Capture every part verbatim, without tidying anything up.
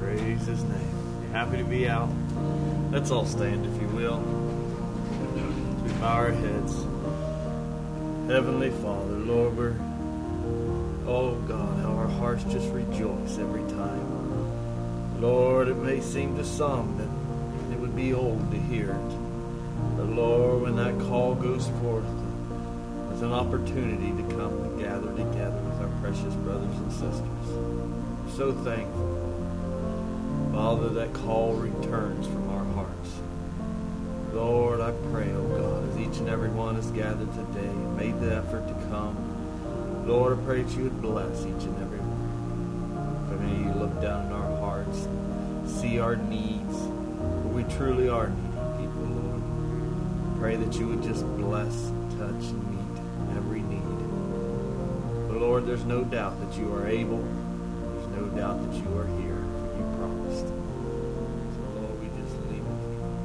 Praise his name. You're happy to be out. Let's all stand, if you will. We bow our heads. Heavenly Father, Lord, we're, oh God, how our hearts just rejoice every time. Lord, it may seem to some that it would be old to hear it. But Lord, when that call goes forth, there's an opportunity to come and gather together with our precious brothers and sisters. We're so thankful. Father, that call returns from our hearts. Lord, I pray, oh God, as each and every one is gathered today and made the effort to come, Lord, I pray that you would bless each and every one. But may you look down in our hearts and see our needs, for we truly are needy people, Lord. Pray that you would just bless, touch, and meet every need. But Lord, there's no doubt that you are able. There's no doubt that you are here. You promised. So Lord, we just leave it with you.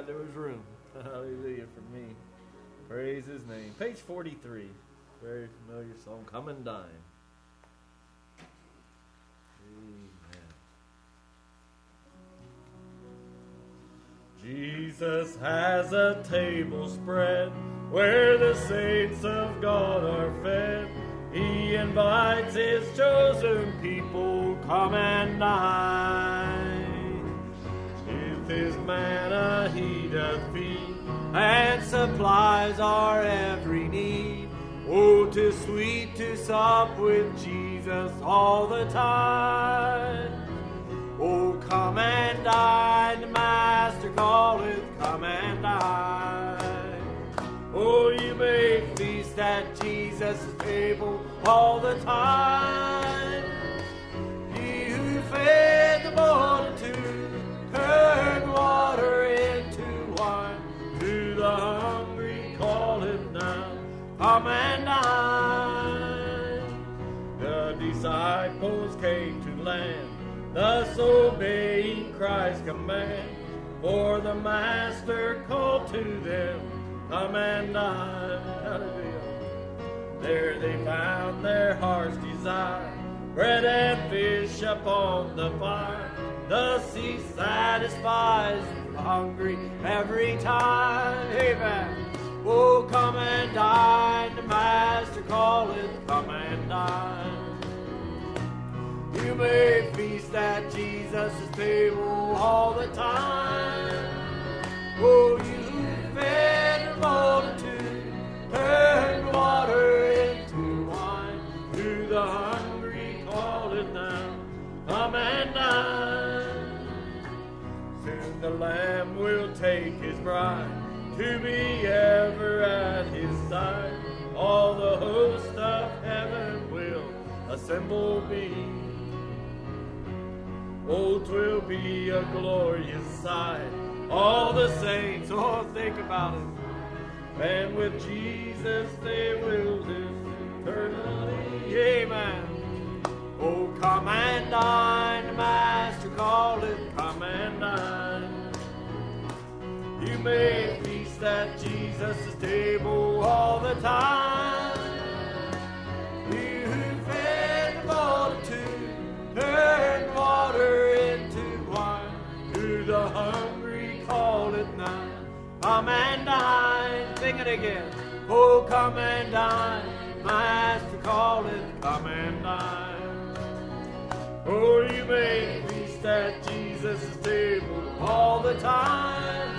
there was room. Hallelujah for me. Praise his name. Page forty-three. Very familiar song. Come and Dine. Amen. Jesus has a table spread where the saints of God are fed. He invites his chosen people, come and dine. With his manna he doth feed, and supplies our every need. Oh, 'tis sweet to sup with Jesus all the time. Oh, come and dine, the Master calleth, come and dine. Oh, you may feast at Jesus' table all the time. He who fed the multitude turned water into wine. To the hungry call him now, come and dine. The disciples came to land, thus obeying Christ's command. For the Master called to them, come and dine. Hallelujah. There they found their heart's desire, bread and fish upon the fire. Thus he satisfies the hungry every time. Amen. Oh, come and dine, the Master calleth, come and dine. You may feast at Jesus' table all the time. Oh, you fed the multitude, turned water into wine. To the hungry call it now, come and dine. Soon the Lamb will take his bride to be ever at his side. All the host of heaven will assemble be. Oh, 'twill be a glorious sight. All the saints, oh, think about it. And with Jesus they will live eternally. Amen. Oh, come and dine, the Master calleth, come and dine. You may feast at Jesus' table all the time. You who fed the multitude, turned water into wine. To the hungry call it now, come and dine. Sing it again. Oh, come and dine, Master calleth, come and dine. Oh, you may feast at Jesus' table all the time.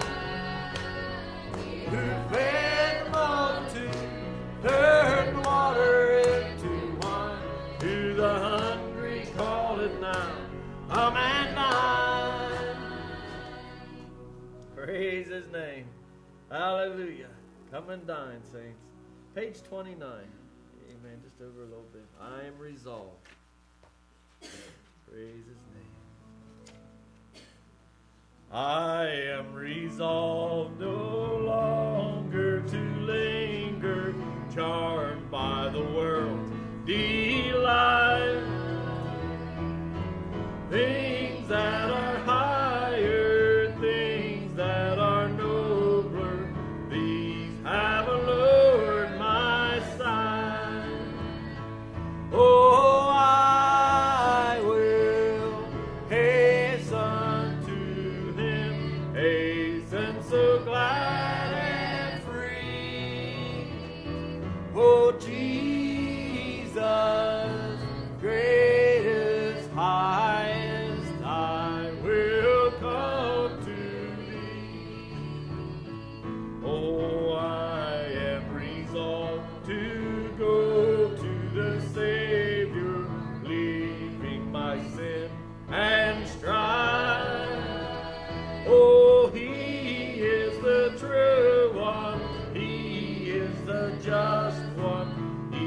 Who fed the multitude, turned water into wine. To the hungry call it now, come and dine. Praise his name. Hallelujah. Come and dine, saints. Page twenty-nine. Amen. Just over a little bit. I am resolved. Praise his name. I am resolved no longer to linger, charmed by the world's delight. Things that are higher, things that are nobler, these have allured my sight. Oh, I will hasten to him, hasten so glad and free. Oh, Jesus, greatest, highest, I will come to thee. Oh, I am resolved to go to the Savior, leaving my sin and strife. Oh, he is the true one, he is the just one, he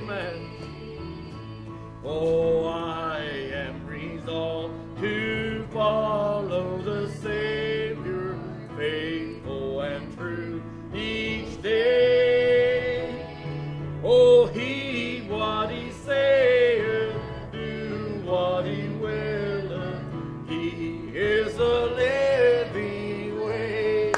Amen. Oh, I am resolved to follow the Savior, faithful and true each day. Oh, heed what he saith, do what he willeth. He is the living way.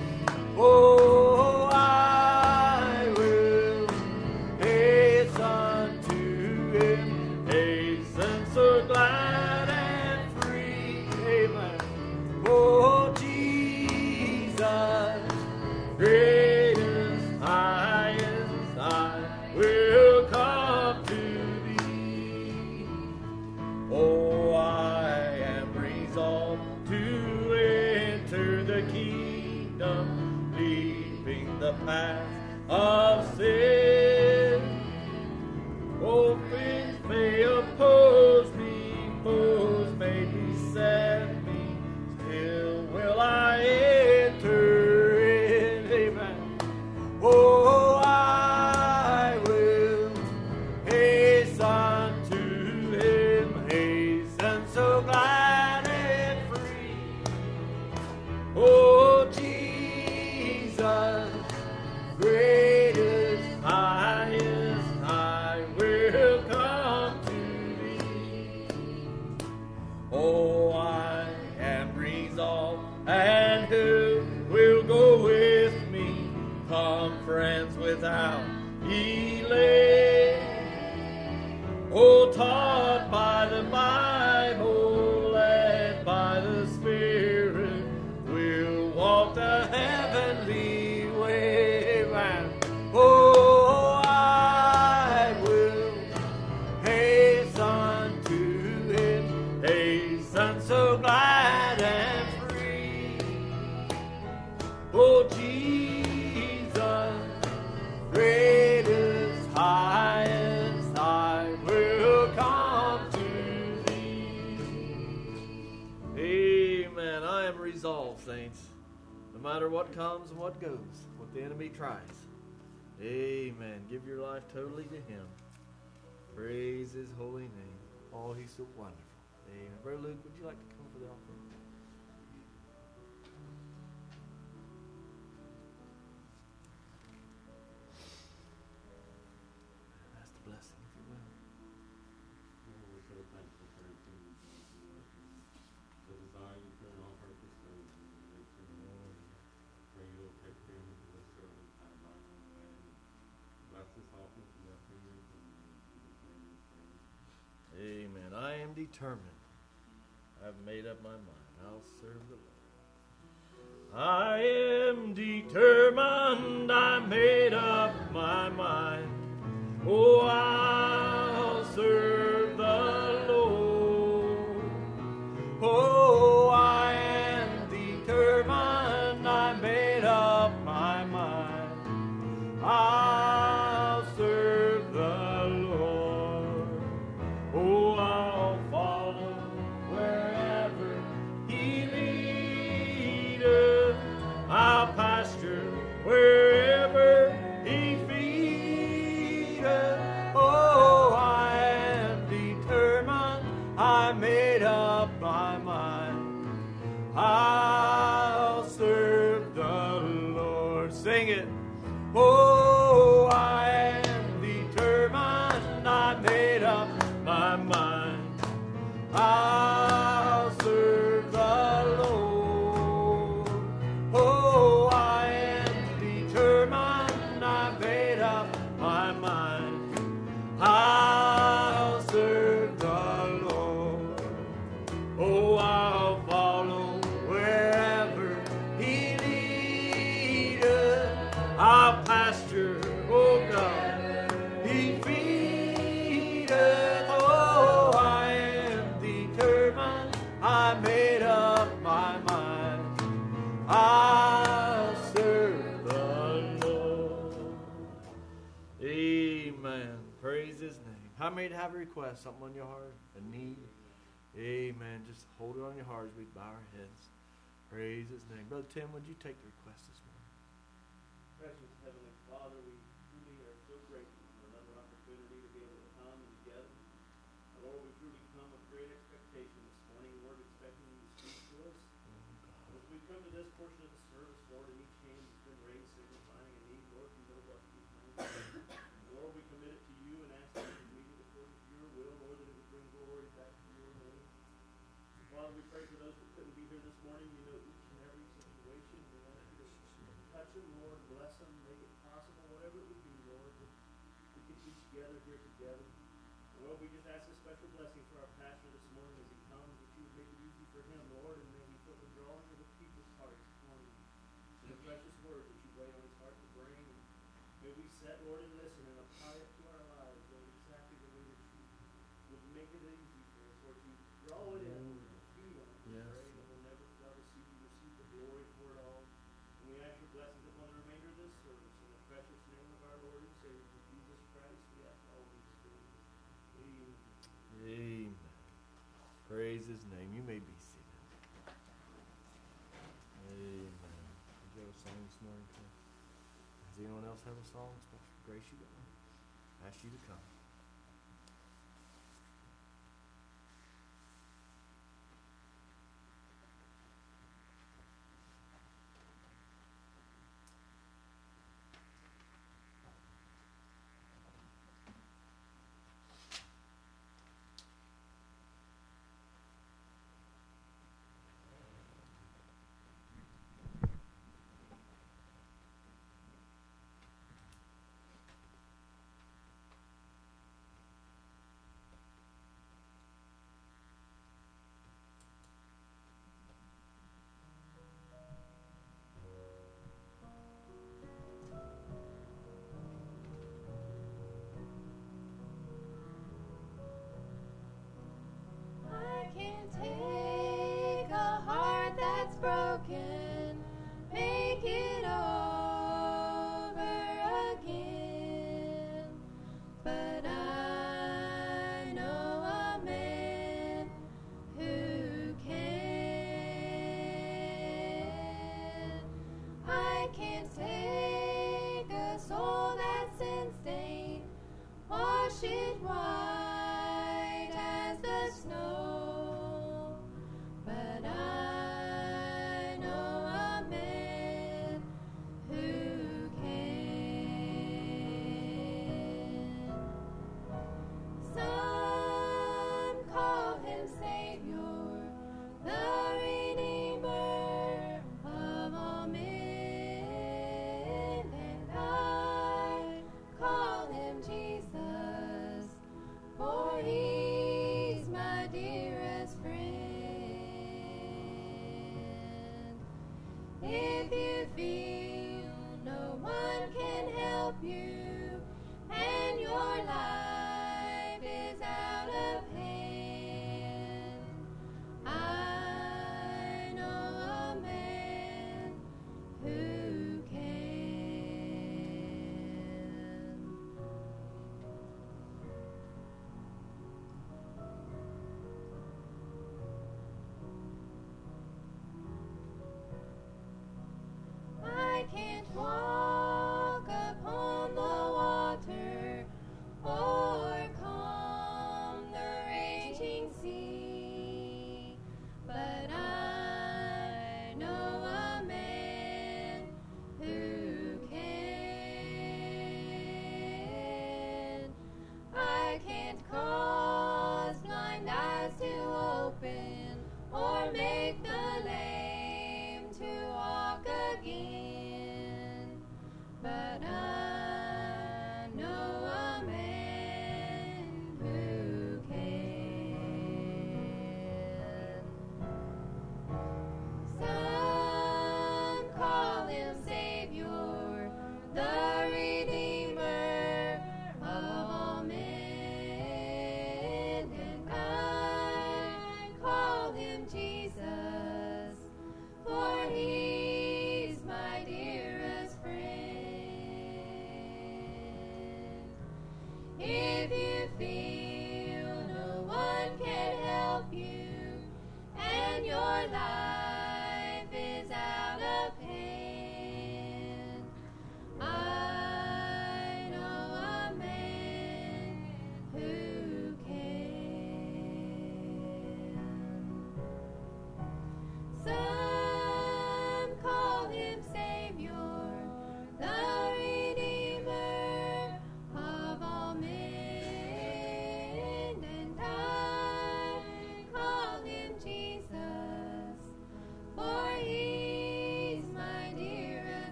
Oh, I will hasten to him, hasten so glad and free. Amen. Oh, Jesus, greatest, highest, I will come to thee. Oh, I am resolved to enter the kingdom, leaving the path of sin. Oh, things may oppose me, foes may beset me, still will I enter in. Amen. Oh, I will hasten to him, hasten so glad and free. Oh, Jesus, greatest, highest, I will come to thee. Oh, I am resolved, and who will go with me? Come, friends, without delay. Oh, taught by the Bible, led by the Spirit, we'll walk the heavenly way. Man. Oh, I will hasten to him, hasten so glad and free. Oh, Jesus, greatest, highest, I will come to thee. Amen. I am resolved, saints, no matter what comes and what goes, what the enemy tries. Amen. Give your life totally to him. Praise his holy name. Oh, he's so wonderful. Amen. Brother Luke, would you like to come for the offering? That's the blessing, if you will. We're so thankful for everything you've done for us and the desire you put on her to serve you. Pray you'll take care of the servant and by your way. Bless this offering from their fingers and Jesus' name we pray. Amen. I am determined. I've made up my mind. I'll serve the Lord. I am determined. I made up my mind. Oh, I'll serve the Lord. Oh, I am determined. I made up my mind. I'll serve the Lord. Oh, I'll follow wherever he leadeth. I'll pasture wherever he feedeth. Oh, I am determined. I made up my mind. I'll serve the Lord. Sing it. Oh, I am determined. I made up my mind. I'll serve the Lord. Oh, I am determined. I made up my mind. I'll serve the Lord. Oh, I'll follow wherever he leadeth. I'll pasture, oh God, he feedeth. Oh, I am determined. I made up my mind. I'll serve the Lord. Amen. Praise his name. How many have a request? Something on your heart? A need? Amen. Just hold it on your heart as we bow our heads. Praise his name. Brother Tim, would you take the request this morning? Precious Heavenly Father, we truly are so grateful for another opportunity to this portion of the service, Lord, in each hand has been raised, signifying a need. Lord, you know what these things are. Lord, we commit it to you and ask that you meet it according to your will, Lord, that it would bring glory back to your name. Father, we pray for those that couldn't be here this morning. You know each and every situation. We ask you to touch them, Lord, bless them, make it possible, whatever it would be, Lord, that we can each gather here together. And Lord, we just ask a special blessing for our pastor this morning as he comes, that you would make it easy for him, Lord, and may he feel the drawing of the people's hearts this morning. And the precious word that you lay on his heart to bring. And may we sit, Lord, and listen and apply it to our lives, Lord, exactly the way that you would make it easy for us, Lord, to draw it in, Lord, feed on it, Yes. pray, and we'll never fail to see you receive the glory for it all. And we ask your blessings upon the remainder of this service. In the precious name of our Lord and Savior, Jesus Christ, we ask all these things. Amen. Amen. Praise his name. You may be seated. Amen. Did you have a song this morning, Chris? Does anyone else have a song? Special Grace, you got one? I ask you to come. I can take a heart that's broken, make it over again. But I know a man who can. I can take a soul that's sin stained, wash it white as the snow. But I know a man who can. Some call him Savior, the Redeemer of all men, and I call him Jesus,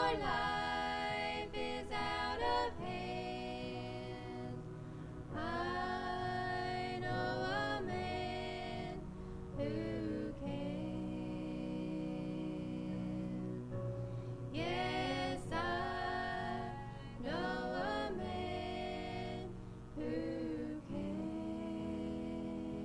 life is out of hand. I know a man who can. Yes, I know a man who can.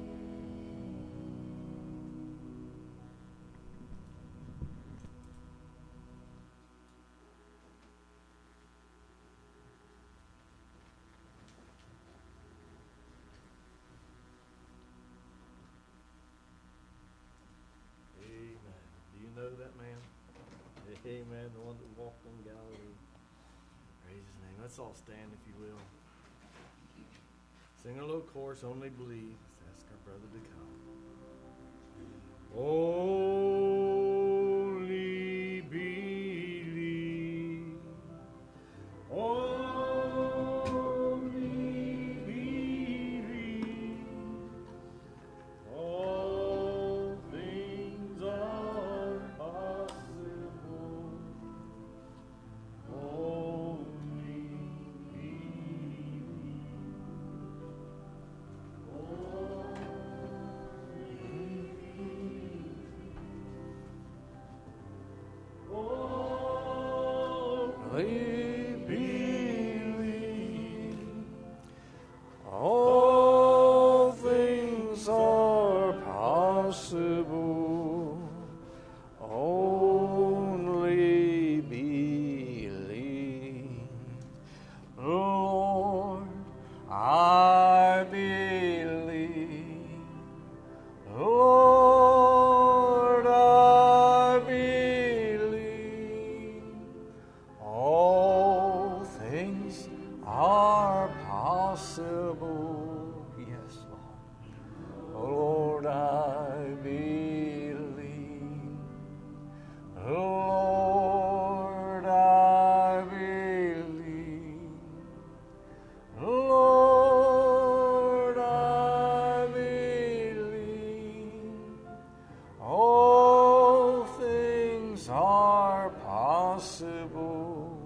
Amen. Do you know that man? Amen. The one that walked on Galilee. Praise his name. Let's all stand, if you will. Sing a little chorus, Only Believe. Let's ask our brother to come. Only believe. Only believe. All things are possible. Only believe. Only believe. All things are possible. Only believe. Lord, I believe. Lord, I believe. All things are possible. Yes, Lord. Lord, I believe. Lord, I believe. Lord, I believe. All things are possible.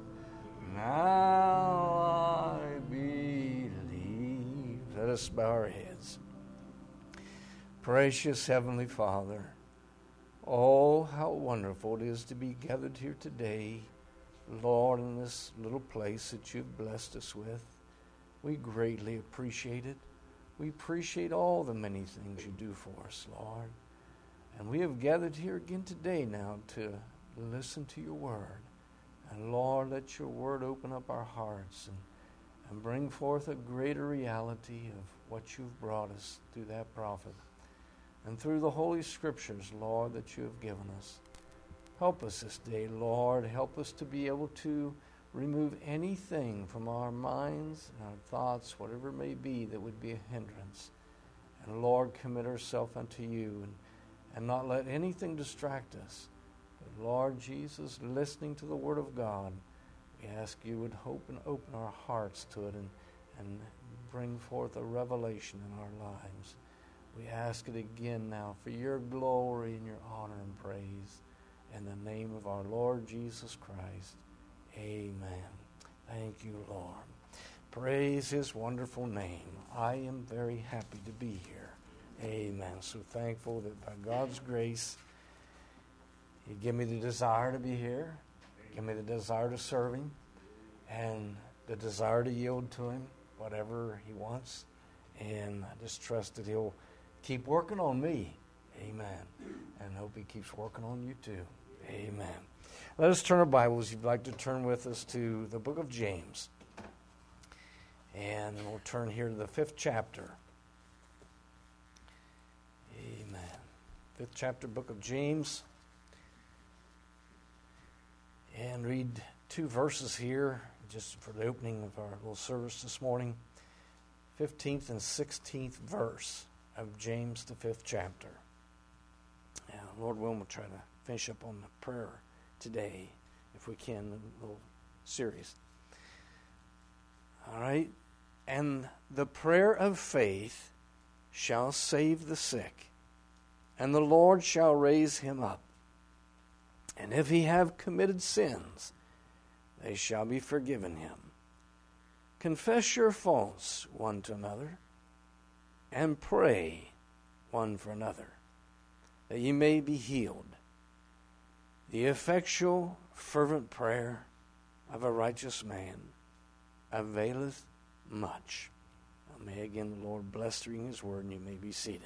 Now I believe. Let us bow our heads. Precious Heavenly Father, oh, how wonderful it is to be gathered here today, Lord, in this little place that you've blessed us with. We greatly appreciate it. We appreciate all the many things you do for us, Lord. And we have gathered here again today now to listen to your word. And Lord, let your word open up our hearts and, and bring forth a greater reality of what you've brought us through that prophet and through the Holy Scriptures, Lord, that you have given us. Help us this day, Lord. Help us to be able to remove anything from our minds and our thoughts, whatever it may be, that would be a hindrance. And Lord, commit ourselves unto you and, and not let anything distract us. But Lord Jesus, listening to the Word of God, we ask you would hope and open our hearts to it and, and bring forth a revelation in our lives. We ask it again now for your glory and your honor and praise. In the name of our Lord Jesus Christ, amen. Thank you, Lord. Praise his wonderful name. I am very happy to be here. Amen. So thankful that by God's grace, he give me the desire to be here, give me the desire to serve him, and the desire to yield to him, whatever he wants. And I just trust that he'll keep working on me. Amen. And hope he keeps working on you too. Amen. Let us turn our Bibles. If you'd like to turn with us to the book of James. And we'll turn here to the fifth chapter. Amen. Fifth chapter, book of James. And read two verses here, just for the opening of our little service this morning. fifteenth and sixteenth verse of James, the fifth chapter. Now, Lord willing, we'll try to finish up on the prayer today, if we can, the little series. All right. And the prayer of faith shall save the sick, and the Lord shall raise him up. And if he have committed sins, they shall be forgiven him. Confess your faults one to another, and pray one for another, that ye may be healed. The effectual, fervent prayer of a righteous man availeth much. Now may again the Lord bless through his word, and you may be seated.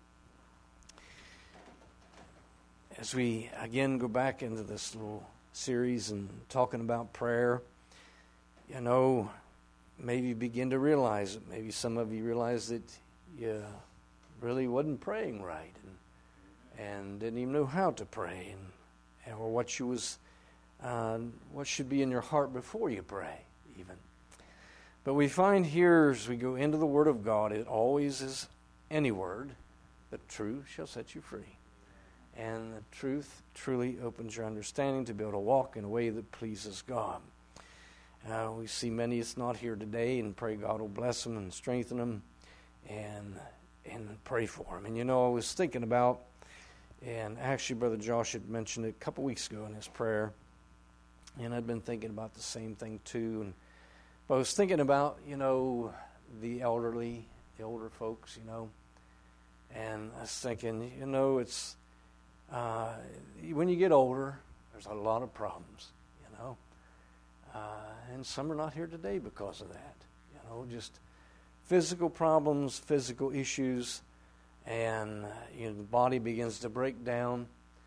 As we again go back into this little series and talking about prayer, you know, maybe you begin to realize it. Maybe some of you realize that you really wasn't praying right and, and didn't even know how to pray, and, or what you was, uh, what should be in your heart before you pray, even. But we find here as we go into the Word of God, it always is any word, the truth shall set you free. And the truth truly opens your understanding to be able to walk in a way that pleases God. Uh, we see many that's not here today, and pray God will bless them and strengthen them, and and pray for them. And you know, I was thinking about, and actually Brother Josh had mentioned it a couple weeks ago in his prayer, and I'd been thinking about the same thing too. And but I was thinking about, you know, the elderly, the older folks, you know, and I was thinking, you know, it's Uh, when you get older, there's a lot of problems, you know, uh, and some are not here today because of that, you know, just physical problems, physical issues, and, uh, you know, the body begins to break down,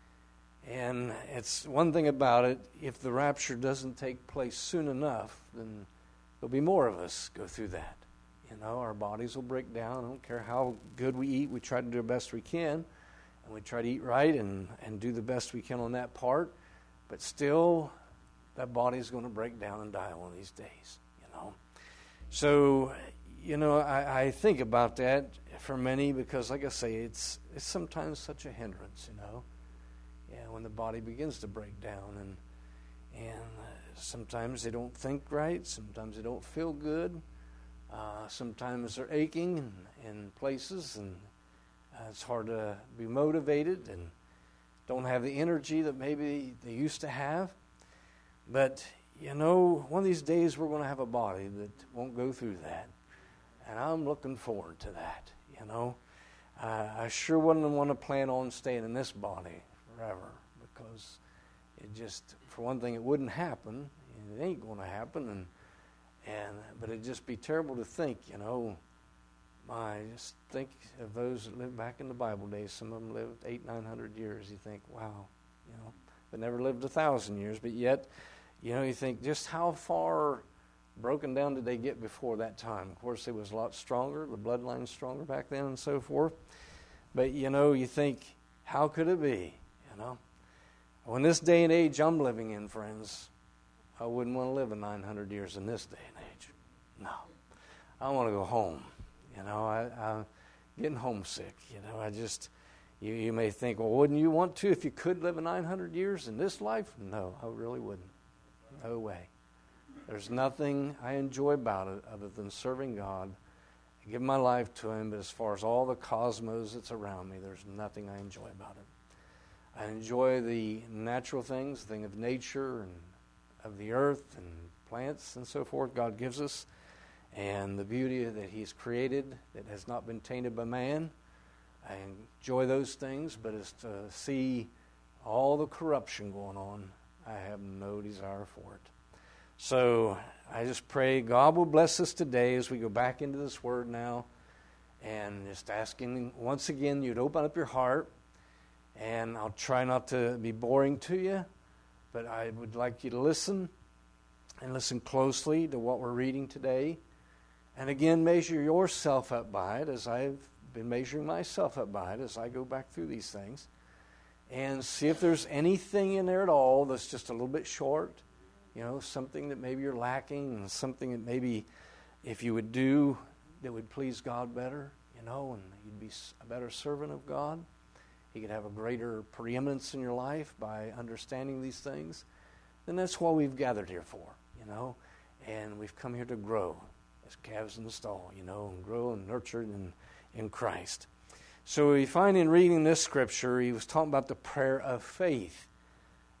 and it's one thing about it, if the rapture doesn't take place soon enough, then there'll be more of us go through that, you know, our bodies will break down. I don't care how good we eat, we try to do the best we can. And we try to eat right and, and do the best we can on that part. But still, that body's going to break down and die one of these days, you know. So, you know, I, I think about that for many because, like I say, it's it's sometimes such a hindrance, you know. Yeah, when the body begins to break down. And, and sometimes they don't think right. Sometimes they don't feel good. Uh, sometimes they're aching in, in places, and Uh, it's hard to be motivated and don't have the energy that maybe they used to have. But, you know, one of these days we're going to have a body that won't go through that. And I'm looking forward to that, you know. Uh, I sure wouldn't want to plan on staying in this body forever because it just, for one thing, it wouldn't happen. It ain't going to happen. And, and But it'd just be terrible to think, you know, I just think of those that lived back in the Bible days. Some of them lived eight, nine hundred years. You think, wow, you know, they never lived a thousand years. But yet, you know, you think just how far broken down did they get before that time? Of course, it was a lot stronger. The bloodline's stronger back then and so forth. But, you know, you think, how could it be, you know? Well, in this day and age I'm living in, friends, I wouldn't want to live in nine hundred years in this day and age. No. I want to go home. You know, I, I'm getting homesick. You know, I just, you, you may think, well, wouldn't you want to if you could live in nine hundred years in this life? No, I really wouldn't. No way. There's nothing I enjoy about it other than serving God, give my life to Him. But as far as all the cosmos that's around me, there's nothing I enjoy about it. I enjoy the natural things, the thing of nature and of the earth and plants and so forth God gives us, and the beauty that He's created that has not been tainted by man. I enjoy those things, but as to see all the corruption going on, I have no desire for it. So I just pray God will bless us today as we go back into this Word now, and just asking once again you'd open up your heart, and I'll try not to be boring to you, but I would like you to listen and listen closely to what we're reading today. And again, measure yourself up by it as I've been measuring myself up by it as I go back through these things. And see if there's anything in there at all that's just a little bit short. You know, something that maybe you're lacking, and something that maybe if you would do that would please God better, you know, and you'd be a better servant of God. He could have a greater preeminence in your life by understanding these things. Then that's what we've gathered here for, you know. And we've come here to grow as calves in the stall, you know, and grow and nurture in, in Christ. So we find in reading this scripture, he was talking about the prayer of faith.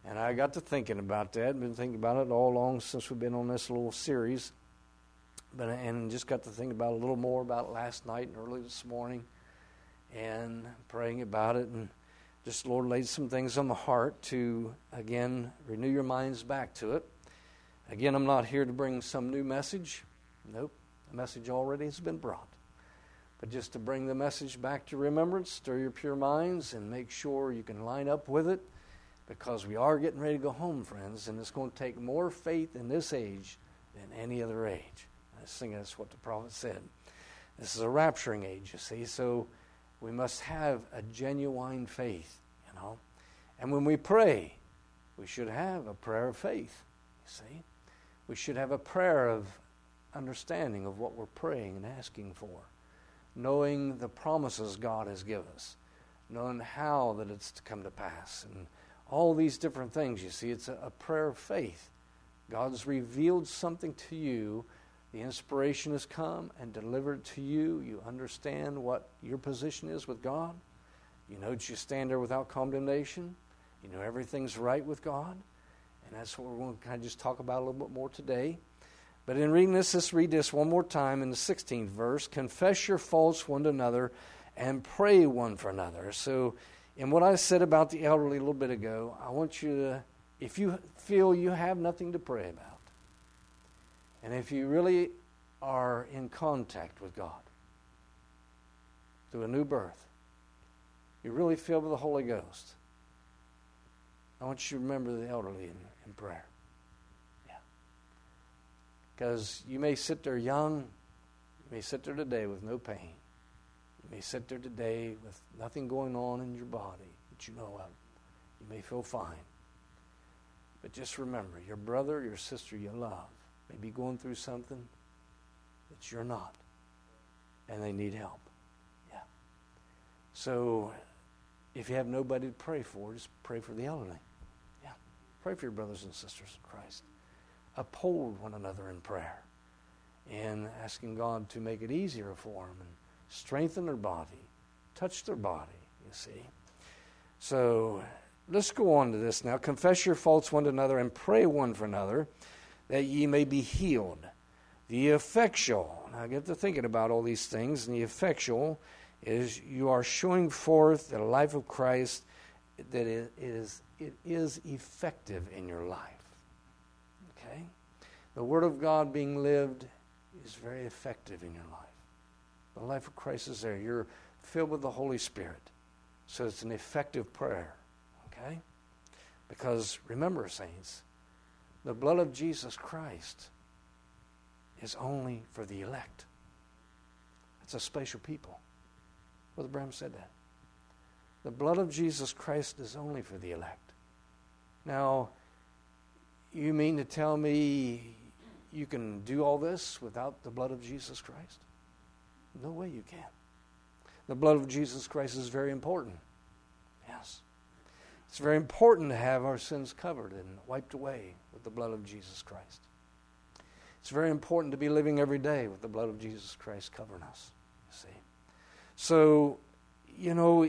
And I got to thinking about that. I've been thinking about it all along since we've been on this little series. But and just got to think about it a little more about it last night and early this morning, and praying about it. And just the Lord laid some things on my heart to, again, renew your minds back to it. Again, I'm not here to bring some new message. Nope, the message already has been brought. But just to bring the message back to remembrance, stir your pure minds, and make sure you can line up with it, because we are getting ready to go home, friends, and it's going to take more faith in this age than any other age. I think that's what the prophet said. This is a rapturing age, you see, so we must have a genuine faith, you know. And when we pray, we should have a prayer of faith, you see. We should have a prayer of understanding of what we're praying and asking for, knowing the promises God has given us, knowing how that it's to come to pass, and all these different things, you see. It's a, a prayer of faith. God's revealed something to you. The inspiration has come and delivered to you. You understand what your position is with God. You know that you stand there without condemnation. You know everything's right with God. And that's what we're going to kind of just talk about a little bit more today. But in reading this, let's read this one more time in the sixteenth verse. Confess your faults one to another and pray one for another. So in what I said about the elderly a little bit ago, I want you to, if you feel you have nothing to pray about, and if you really are in contact with God through a new birth, you're really filled with the Holy Ghost, I want you to remember the elderly in, in prayer. Yeah. Because you may sit there young, you may sit there today with no pain. You may sit there today with nothing going on in your body that you know of. You may feel fine. But just remember, your brother, your sister you love may be going through something that you're not, and they need help. Yeah. So if you have nobody to pray for, just pray for the elderly. Yeah. Pray for your brothers and sisters in Christ. Uphold one another in prayer, and asking God to make it easier for them and strengthen their body, touch their body, you see. So let's go on to this now. Confess your faults one to another and pray one for another, that ye may be healed. The effectual, now get to thinking about all these things, and the effectual is you are showing forth the life of Christ, that it is, it is effective in your life. Okay? The Word of God being lived is very effective in your life. The life of Christ is there. You're filled with the Holy Spirit. So it's an effective prayer. Okay? Because remember, saints, the blood of Jesus Christ is only for the elect. It's a special people. Brother Branham said that. The blood of Jesus Christ is only for the elect. Now, you mean to tell me you can do all this without the blood of Jesus Christ? No way you can. The blood of Jesus Christ is very important. Yes. It's very important to have our sins covered and wiped away with the blood of Jesus Christ. It's very important to be living every day with the blood of Jesus Christ covering us, you see. So, you know,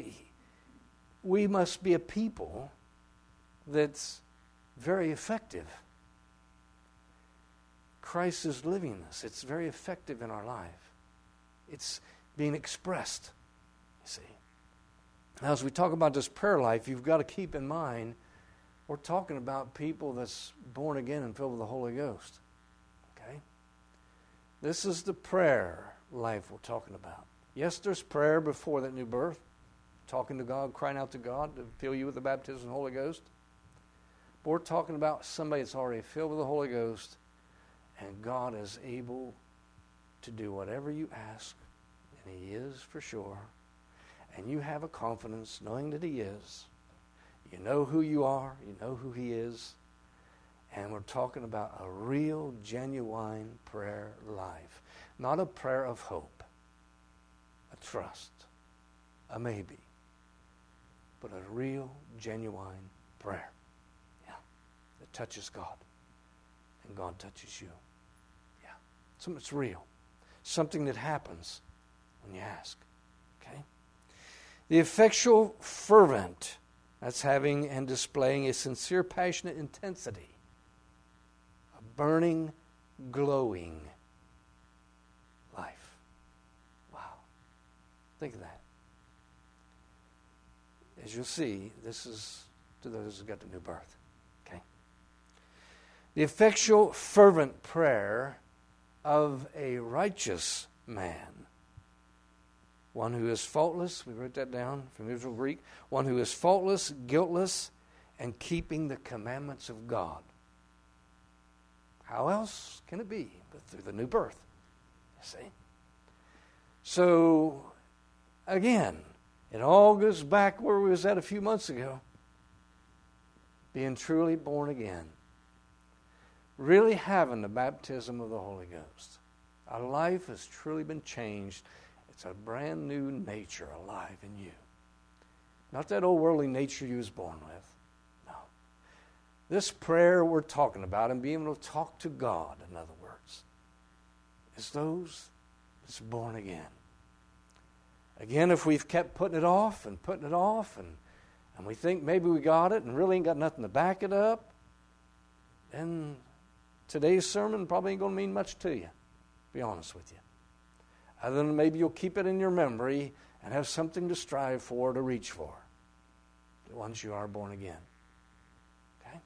we must be a people that's very effective. Christ is living this. It's very effective in our life. It's being expressed, you see. Now, as we talk about this prayer life, you've got to keep in mind, we're talking about people that's born again and filled with the Holy Ghost. Okay? This is the prayer life we're talking about. Yes, there's prayer before that new birth, talking to God, crying out to God to fill you with the baptism of the Holy Ghost. But we're talking about somebody that's already filled with the Holy Ghost, and God is able to do whatever you ask, and He is for sure. And you have a confidence knowing that He is. You know who you are. You know who He is. And we're talking about a real, genuine prayer life. Not a prayer of hope, a trust, a maybe, but a real, genuine prayer. Yeah, that touches God, and God touches you. Yeah, something that's real, something that happens when you ask. Okay. The effectual, fervent That's having and displaying a sincere, passionate intensity, a burning, glowing life. Wow. Think of that. As you'll see, this is to those who got the new birth. Okay. The effectual, fervent prayer of a righteous man. One who is faultless, we wrote that down from Hebrew Greek. One who is faultless, guiltless, and keeping the commandments of God. How else can it be but through the new birth? You see? So, again, it all goes back where we was at a few months ago. Being truly born again. Really having the baptism of the Holy Ghost. Our life has truly been changed. It's a brand new nature alive in you. Not that old worldly nature you was born with. No. This prayer we're talking about and being able to talk to God, in other words, is those that's born again. Again, if we've kept putting it off and putting it off and, and we think maybe we got it and really ain't got nothing to back it up, then today's sermon probably ain't going to mean much to you, to be honest with you. Other than maybe you'll keep it in your memory and have something to strive for, to reach for, once you are born again. Okay?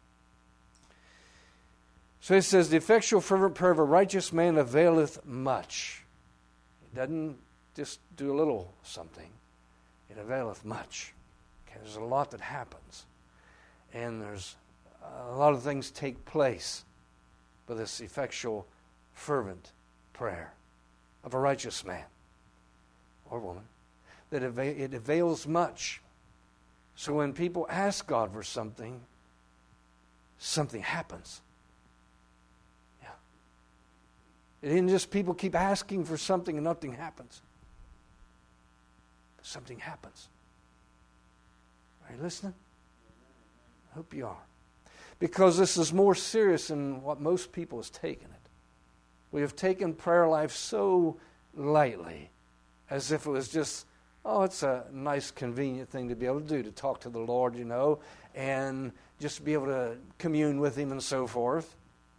So it says, the effectual fervent prayer of a righteous man availeth much. It doesn't just do a little something. It availeth much. Okay, there's a lot that happens. And there's a lot of things take place with this effectual fervent prayer of a righteous man or woman, that it avails much. So when people ask God for something, something happens. Yeah. It isn't just people keep asking for something and nothing happens. Something happens. Are you listening? I hope you are. Because this is more serious than what most people has taken it. We have taken prayer life so lightly, as if it was just, oh, it's a nice, convenient thing to be able to do, to talk to the Lord, you know, and just be able to commune with Him and so forth.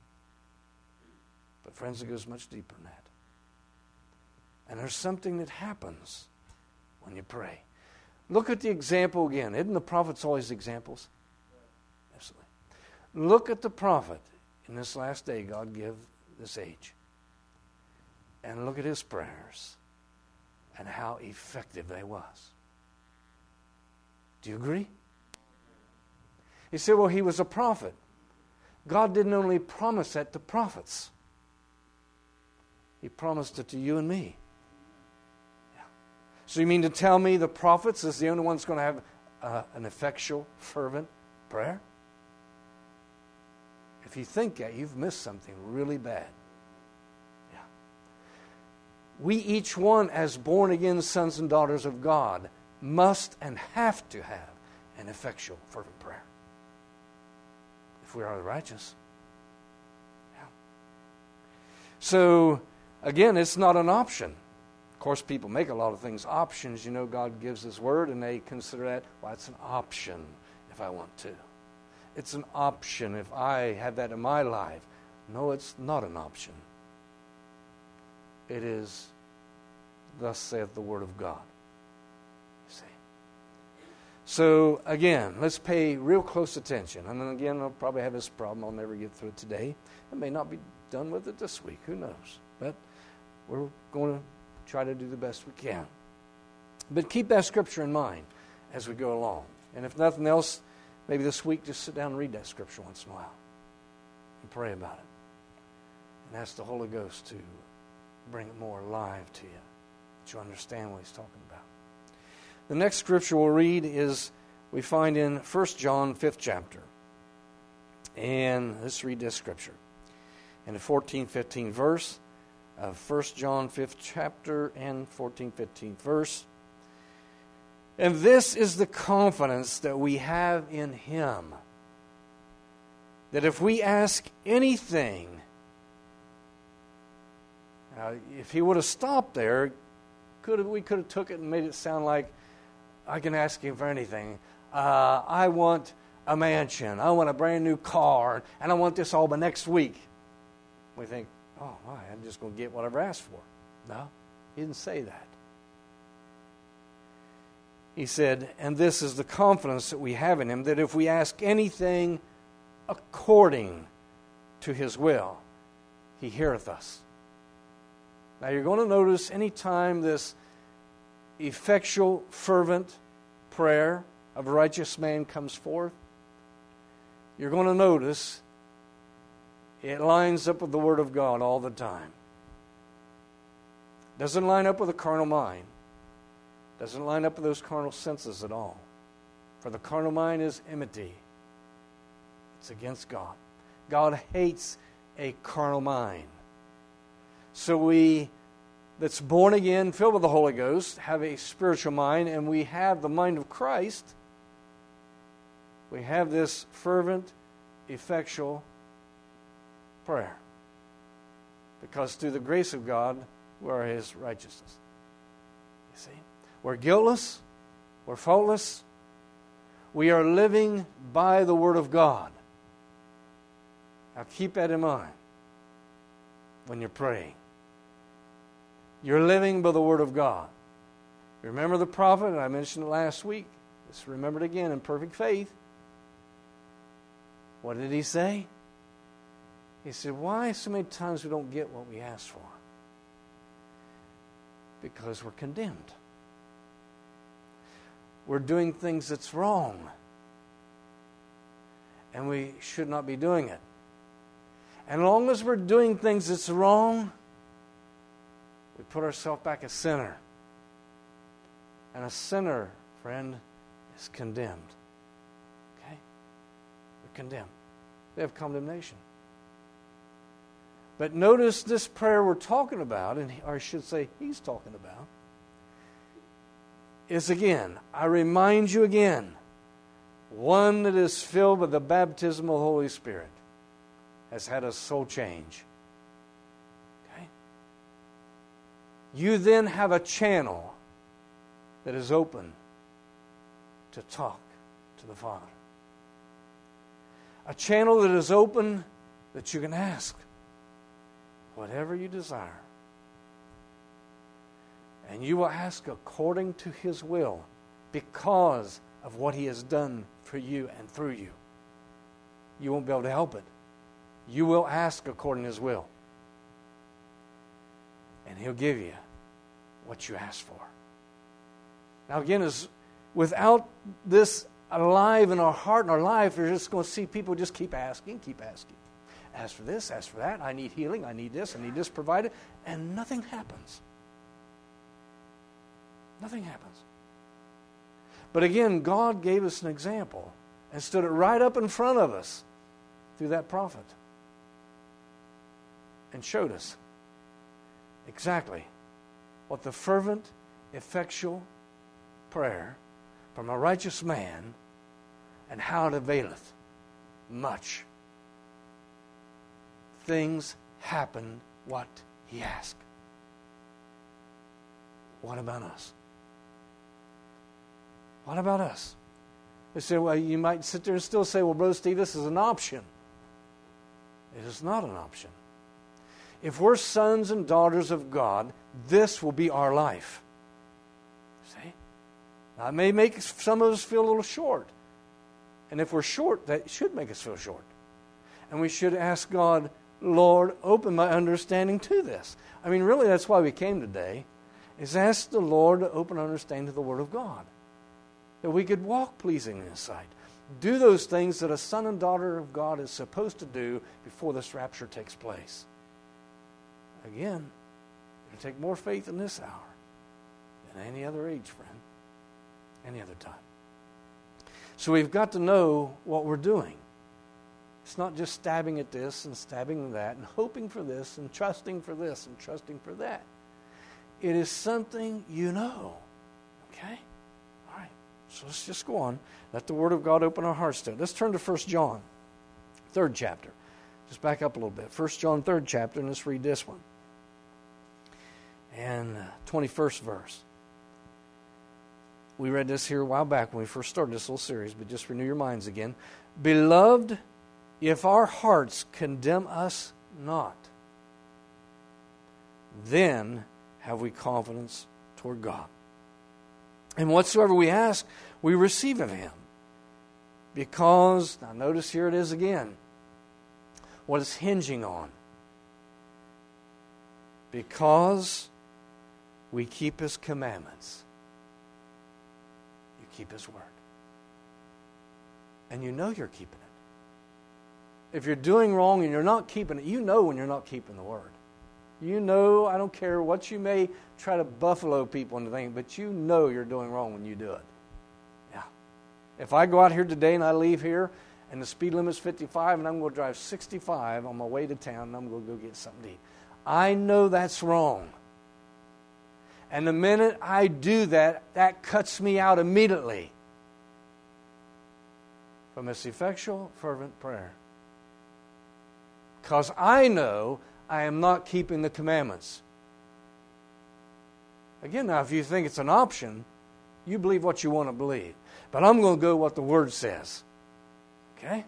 But friends, it goes much deeper than that. And there's something that happens when you pray. Look at the example again. Isn't the prophets always examples? Absolutely. Look at the prophet in this last day God gave this age. And look at his prayers and how effective they was. Do you agree? You say, well, he was a prophet. God didn't only promise that to prophets. He promised it to you and me. Yeah. So you mean to tell me the prophets is the only ones going to have uh, an effectual, fervent prayer? If you think that, you've missed something really bad. We each one, as born-again sons and daughters of God, must and have to have an effectual, fervent prayer. If we are the righteous. Yeah. So, again, it's not an option. Of course, people make a lot of things options. You know, God gives His Word, and they consider that, well, it's an option if I want to. It's an option if I have that in my life. No, it's not an option. It is, thus saith the Word of God. You see. So, again, let's pay real close attention. And then again, I'll probably have this problem. I'll never get through it today. I may not be done with it this week. Who knows? But we're going to try to do the best we can. But keep that scripture in mind as we go along. And if nothing else, maybe this week just sit down and read that scripture once in a while. And pray about it. And ask the Holy Ghost to bring it more alive to you, that you understand what he's talking about. The next scripture we'll read is, we find in First John, fifth chapter. And let's read this scripture. In the fourteen, fifteenth verse of First John, fifth chapter and fourteen, fifteenth verse. And this is the confidence that we have in Him, that if we ask anything, now, if he would have stopped there, could have, we could have took it and made it sound like, I can ask Him for anything. uh, I want a mansion, I want a brand new car, and I want this all by next week. We think, oh, my, I'm just going to get whatever I asked for. No, he didn't say that. He said, and this is the confidence that we have in him, that if we ask anything according to his will, he heareth us. Now you're going to notice anytime this effectual, fervent prayer of a righteous man comes forth, you're going to notice it lines up with the Word of God all the time. Doesn't line up with a carnal mind. Doesn't line up with those carnal senses at all. For the carnal mind is enmity. It's against God. God hates a carnal mind. So we, that's born again, filled with the Holy Ghost, have a spiritual mind, and we have the mind of Christ. We have this fervent, effectual prayer. Because through the grace of God, we are His righteousness. You see? We're guiltless. We're faultless. We are living by the Word of God. Now keep that in mind when you're praying. You're living by the Word of God. Remember the prophet, and I mentioned it last week. Just remember it again, in perfect faith. What did he say? He said, why so many times we don't get what we ask for? Because we're condemned. We're doing things that's wrong. And we should not be doing it. And as long as we're doing things that's wrong, we put ourselves back a sinner. And a sinner, friend, is condemned. Okay? They're condemned. They have condemnation. But notice this prayer we're talking about, and or I should say he's talking about, is again, I remind you again, one that is filled with the baptism of the Holy Spirit has had a soul change. Okay? You then have a channel that is open to talk to the Father. A channel that is open that you can ask whatever you desire. And you will ask according to His will because of what He has done for you and through you. You won't be able to help it. You will ask according to His will. And He'll give you what you ask for. Now again, is without this alive in our heart and our life, you're just going to see people just keep asking, keep asking. Ask for this, ask for that. I need healing, I need this, I need this provided. And nothing happens. Nothing happens. But again, God gave us an example and stood it right up in front of us through that prophet and showed us exactly what the fervent, effectual prayer from a righteous man and how it availeth much. Things happen what he asked. What about us? What about us? They say, well, you might sit there and still say, well, Brother Steve, this is an option. It is not an option. If we're sons and daughters of God, this will be our life. See? Now, it may make some of us feel a little short. And if we're short, that should make us feel short. And we should ask God, Lord, open my understanding to this. I mean, really, that's why we came today, is ask the Lord to open our understanding to the Word of God. That we could walk pleasing in His sight. Do those things that a son and daughter of God is supposed to do before this rapture takes place. Again, it'll take more faith in this hour than any other age, friend. Any other time. So we've got to know what we're doing. It's not just stabbing at this and stabbing at that and hoping for this and trusting for this and trusting for that. It is something you know. Okay? All right. So let's just go on. Let the Word of God open our hearts to it. Let's turn to First John, third chapter. Just back up a little bit. First John, third chapter, and let's read this one. And uh, twenty-first verse. we read this here a while back when we first started this little series, but just renew your minds again. Beloved, if our hearts condemn us not, then have we confidence toward God. And whatsoever we ask, we receive of Him. Because, now notice here it is again, what it's hinging on. Because we keep His commandments. You keep His word. And you know you're keeping it. If you're doing wrong and you're not keeping it, you know when you're not keeping the word. You know, I don't care what you may try to buffalo people into thinking, but you know you're doing wrong when you do it. Yeah. If I go out here today and I leave here and the speed limit's fifty-five and I'm going to drive sixty-five on my way to town and I'm going to go get something to eat, I know that's wrong. And the minute I do that, that cuts me out immediately from this effectual, fervent prayer. Because I know I am not keeping the commandments. Again, now, if you think it's an option, you believe what you want to believe. But I'm going to go what the Word says. Okay?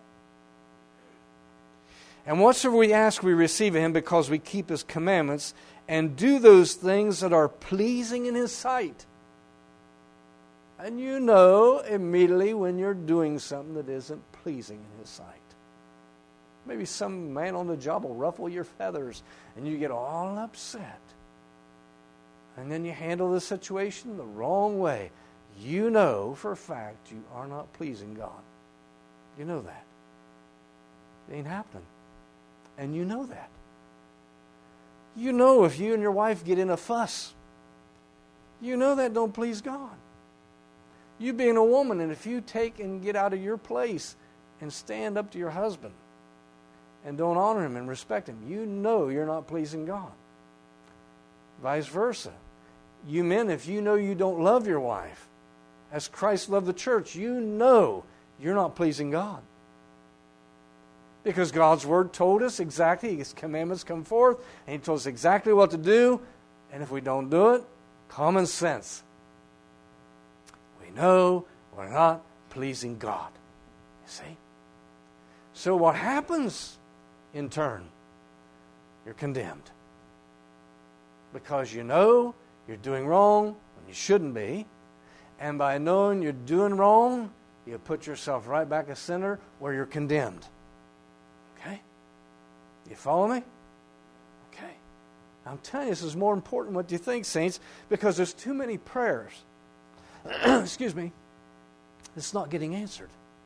And whatsoever we ask, we receive of Him, because we keep His commandments and do those things that are pleasing in His sight. And you know immediately when you're doing something that isn't pleasing in His sight. Maybe some man on the job will ruffle your feathers and you get all upset. And then you handle the situation the wrong way. You know for a fact you are not pleasing God. You know that. It ain't happening. And you know that. You know if you and your wife get in a fuss, you know that don't please God. You being a woman, and if you take and get out of your place and stand up to your husband and don't honor him and respect him, you know you're not pleasing God. Vice versa. You men, if you know you don't love your wife as Christ loved the church, you know you're not pleasing God. Because God's Word told us exactly, His commandments come forth, and He told us exactly what to do, and if we don't do it, common sense. We know we're not pleasing God. You see? So what happens in turn? You're condemned. Because you know you're doing wrong when you shouldn't be, and by knowing you're doing wrong, you put yourself right back a sinner where you're condemned. Okay? You follow me? Okay. I'm telling you, this is more important than what you think, saints, because there's too many prayers, excuse me, it's not getting answered.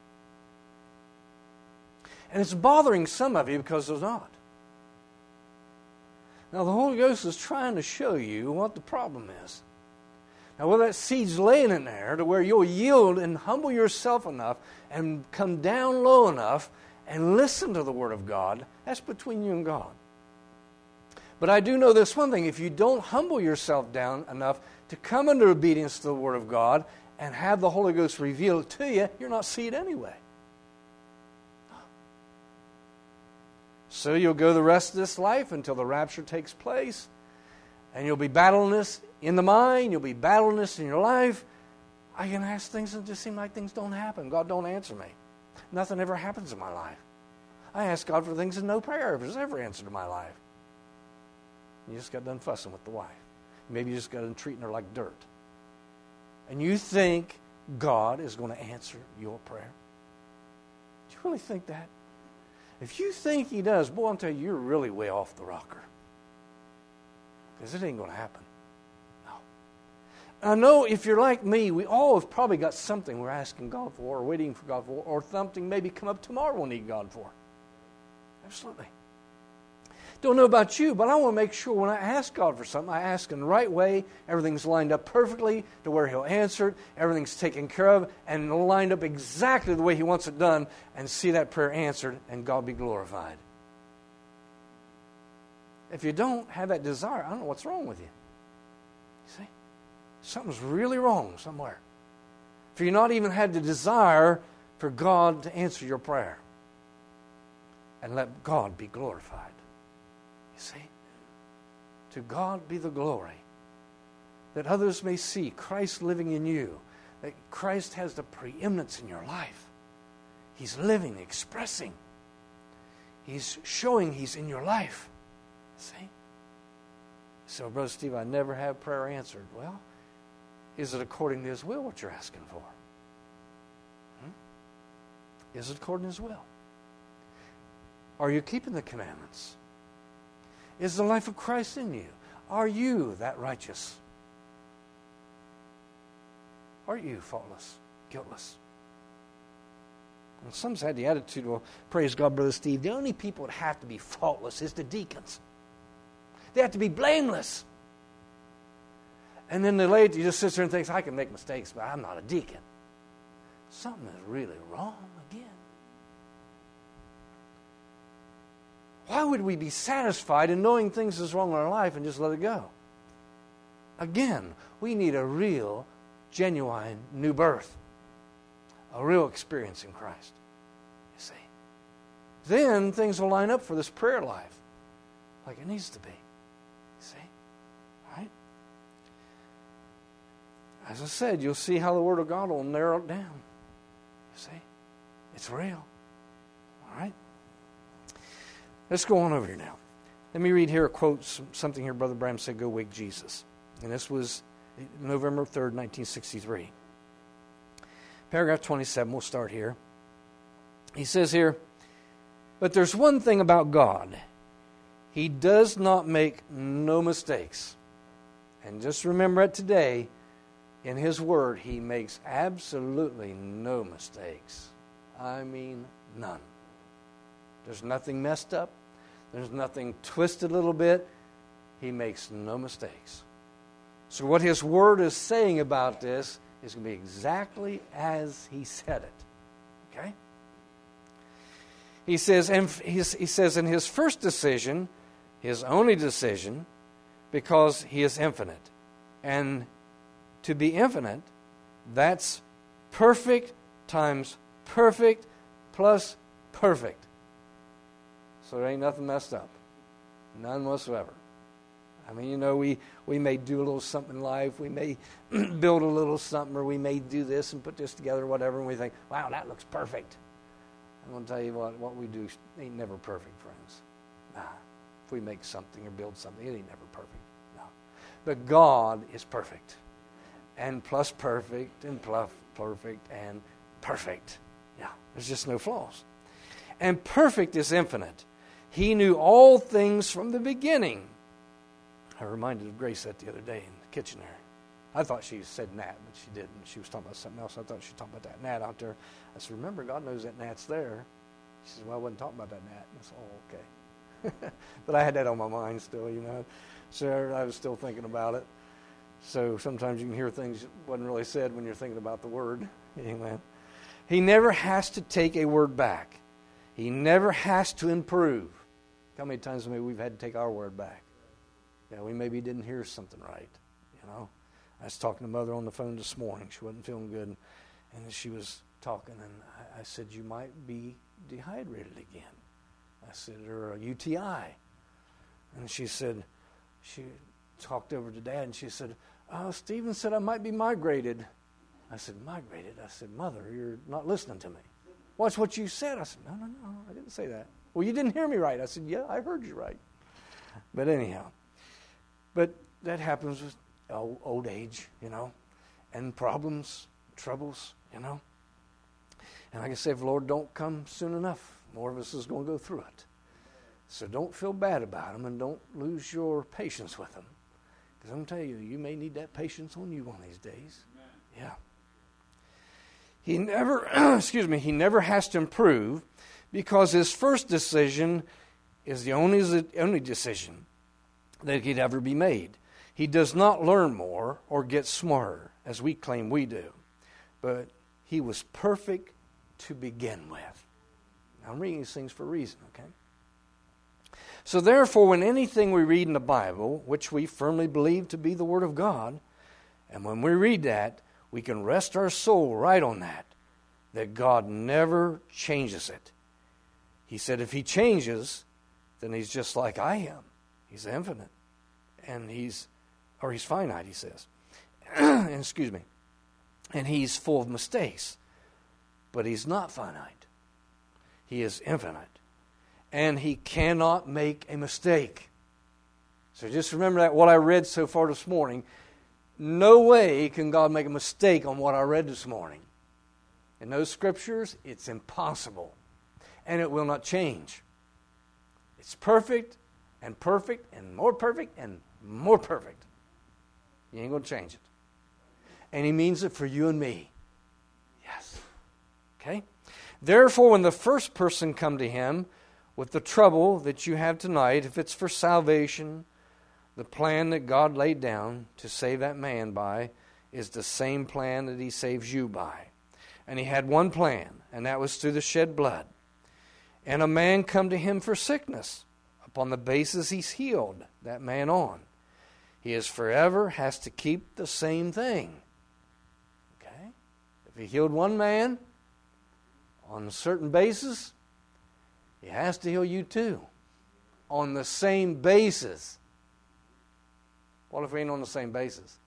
And it's bothering some of you because they're not. Now, the Holy Ghost is trying to show you what the problem is. Now, whether that seed's laying in there to where you'll yield and humble yourself enough and come down low enough and listen to the Word of God, that's between you and God. But I do know this one thing. If you don't humble yourself down enough to come under obedience to the Word of God and have the Holy Ghost reveal it to you, you're not seed anyway. So you'll go the rest of this life until the rapture takes place, and you'll be battling this in the mind, you'll be battling this in your life. I can ask things and just seem like things don't happen. God don't answer me. Nothing ever happens in my life. I ask God for things and no prayer has ever answered in my life. You just got done fussing with the wife. Maybe you just got done treating her like dirt. And you think God is going to answer your prayer? Do you really think that? If you think He does, boy, I'm telling you, you're really way off the rocker. Because it ain't going to happen. No. I know if you're like me, we all have probably got something we're asking God for or waiting for God for, or something maybe come up tomorrow we'll need God for. Absolutely. Don't know about you, but I want to make sure when I ask God for something, I ask in the right way, everything's lined up perfectly to where He'll answer it, everything's taken care of, and lined up exactly the way He wants it done, and see that prayer answered, and God be glorified. If you don't have that desire, I don't know what's wrong with you. You see? Something's really wrong somewhere. If you're not even had the desire for God to answer your prayer, and let God be glorified. You see? To God be the glory, that others may see Christ living in you, that Christ has the preeminence in your life. He's living, expressing. He's showing He's in your life. See? So, Brother Steve, I never have prayer answered. Well, is it according to His will what you're asking for? Hmm? Is it according to His will? Are you keeping the commandments? Is the life of Christ in you? Are you that righteous? Are you faultless, guiltless? And some's had the attitude, well, praise God, Brother Steve, the only people that have to be faultless is the deacons. They have to be blameless. And then the laity just sits there and thinks, I can make mistakes, but I'm not a deacon. Something is really wrong again. Why would we be satisfied in knowing things is wrong in our life and just let it go? Again, we need a real, genuine new birth. A real experience in Christ. You see. Then things will line up for this prayer life like it needs to be. You see. All right? As I said, you'll see how the Word of God will narrow it down. You see. It's real. All right? Let's go on over here now. Let me read here a quote, something here Brother Branham said, "Go wake Jesus." And this was November third, nineteen sixty-three. Paragraph twenty-seven, we'll start here. He says here, "But there's one thing about God. He does not make no mistakes." And just remember it today, in His Word, He makes absolutely no mistakes. I mean, none. There's nothing messed up. There's nothing twisted a little bit. He makes no mistakes. So what His Word is saying about this is going to be exactly as He said it. Okay? He says, and he says in His first decision, His only decision, because He is infinite. And to be infinite, that's perfect times perfect plus perfect. So there ain't nothing messed up. None whatsoever. I mean, you know, we, we may do a little something in life. We may build a little something, or we may do this and put this together or whatever, and we think, wow, that looks perfect. I'm going to tell you what, what we do ain't never perfect, friends. Nah. If we make something or build something, it ain't never perfect. No. But God is perfect. And plus perfect, and plus perfect, and perfect. Yeah, there's just no flaws. And perfect is infinite. He knew all things from the beginning. I reminded of Grace that the other day in the kitchen there. I thought she said gnat, but she didn't. She was talking about something else. I thought she was talking about that gnat out there. I said, remember, God knows that gnat's there. She said, well, I wasn't talking about that gnat. And I said, oh, okay. But I had that on my mind still, you know. So I was still thinking about it. So sometimes you can hear things that wasn't really said when you're thinking about the word. Amen. He never has to take a word back. He never has to improve. How many times maybe we've had to take our word back? Yeah, we maybe didn't hear something right, you know. I was talking to Mother on the phone this morning. She wasn't feeling good, and she was talking, and I, I said, you might be dehydrated again. I said, or a U T I. And she said, she talked over to Dad, and she said, oh, Stephen said I might be migrated. I said, migrated? I said, Mother, you're not listening to me. Watch what you said. I said, no, no, no, I didn't say that. Well, you didn't hear me right. I said, yeah, I heard you right. But anyhow, but that happens with old, old age, you know, and problems, troubles, you know. And like I say, if the Lord don't come soon enough, more of us is going to go through it. So don't feel bad about them, and don't lose your patience with them. Because I'm going to tell you, you may need that patience on you one of these days. Amen. Yeah. He never, excuse me, he never has to improve, because his first decision is the only, the only decision that could ever be made. He does not learn more or get smarter, as we claim we do. But he was perfect to begin with. Now, I'm reading these things for a reason, okay? So therefore, when anything we read in the Bible, which we firmly believe to be the Word of God, and when we read that, we can rest our soul right on that, that God never changes it. He said if he changes, then he's just like I am. He's infinite. And he's, or he's finite, he says. Excuse me. and he's full of mistakes. But he's not finite. He is infinite. And he cannot make a mistake. So just remember that, what I read so far this morning. No way can God make a mistake on what I read this morning. In those scriptures, it's impossible. And it will not change. It's perfect and perfect and more perfect and more perfect. You ain't going to change it. And he means it for you and me. Yes. Okay? Therefore, when the first person come to him with the trouble that you have tonight, if it's for salvation, the plan that God laid down to save that man by is the same plan that he saves you by. And he had one plan, and that was through the shed blood. And a man come to him for sickness. Upon the basis he's healed that man on. He is forever has to keep the same thing. Okay? If he healed one man on a certain basis, he has to heal you too. On the same basis. What if we ain't on the same basis?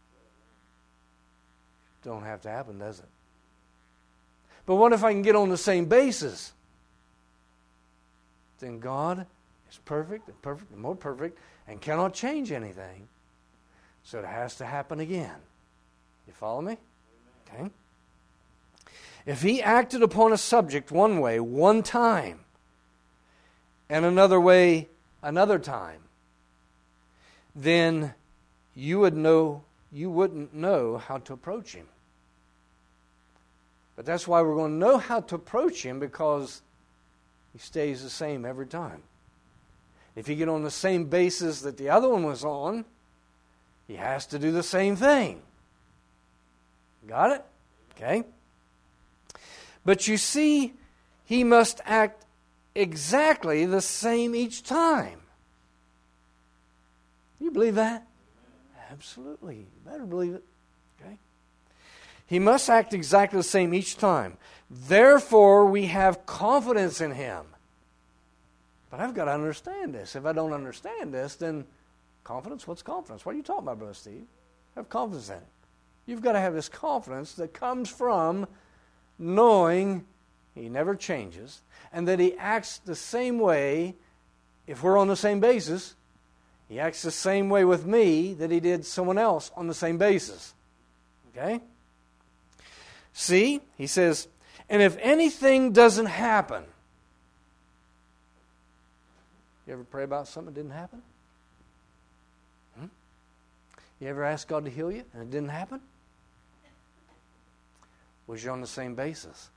Don't have to happen, does it? But what if I can get on the same basis? Then God is perfect and perfect and more perfect and cannot change anything. So it has to happen again. You follow me? Okay. If he acted upon a subject one way, one time, and another way, another time, then you would know, you wouldn't know how to approach him. But that's why we're going to know how to approach him, because he stays the same every time. If you get on the same basis that the other one was on, he has to do the same thing. Got it? Okay. But you see, he must act exactly the same each time. You believe that? Absolutely. You better believe it. Okay. He must act exactly the same each time. Therefore, we have confidence in him. But I've got to understand this. If I don't understand this, then confidence? What's confidence? What are you talking about, Brother Steve? Have confidence in it. You've got to have this confidence that comes from knowing he never changes and that he acts the same way if we're on the same basis. He acts the same way with me that he did someone else on the same basis. Okay? See, he says, and if anything doesn't happen, you ever pray about something that didn't happen? Hmm? You ever ask God to heal you and it didn't happen? Was you on the same basis?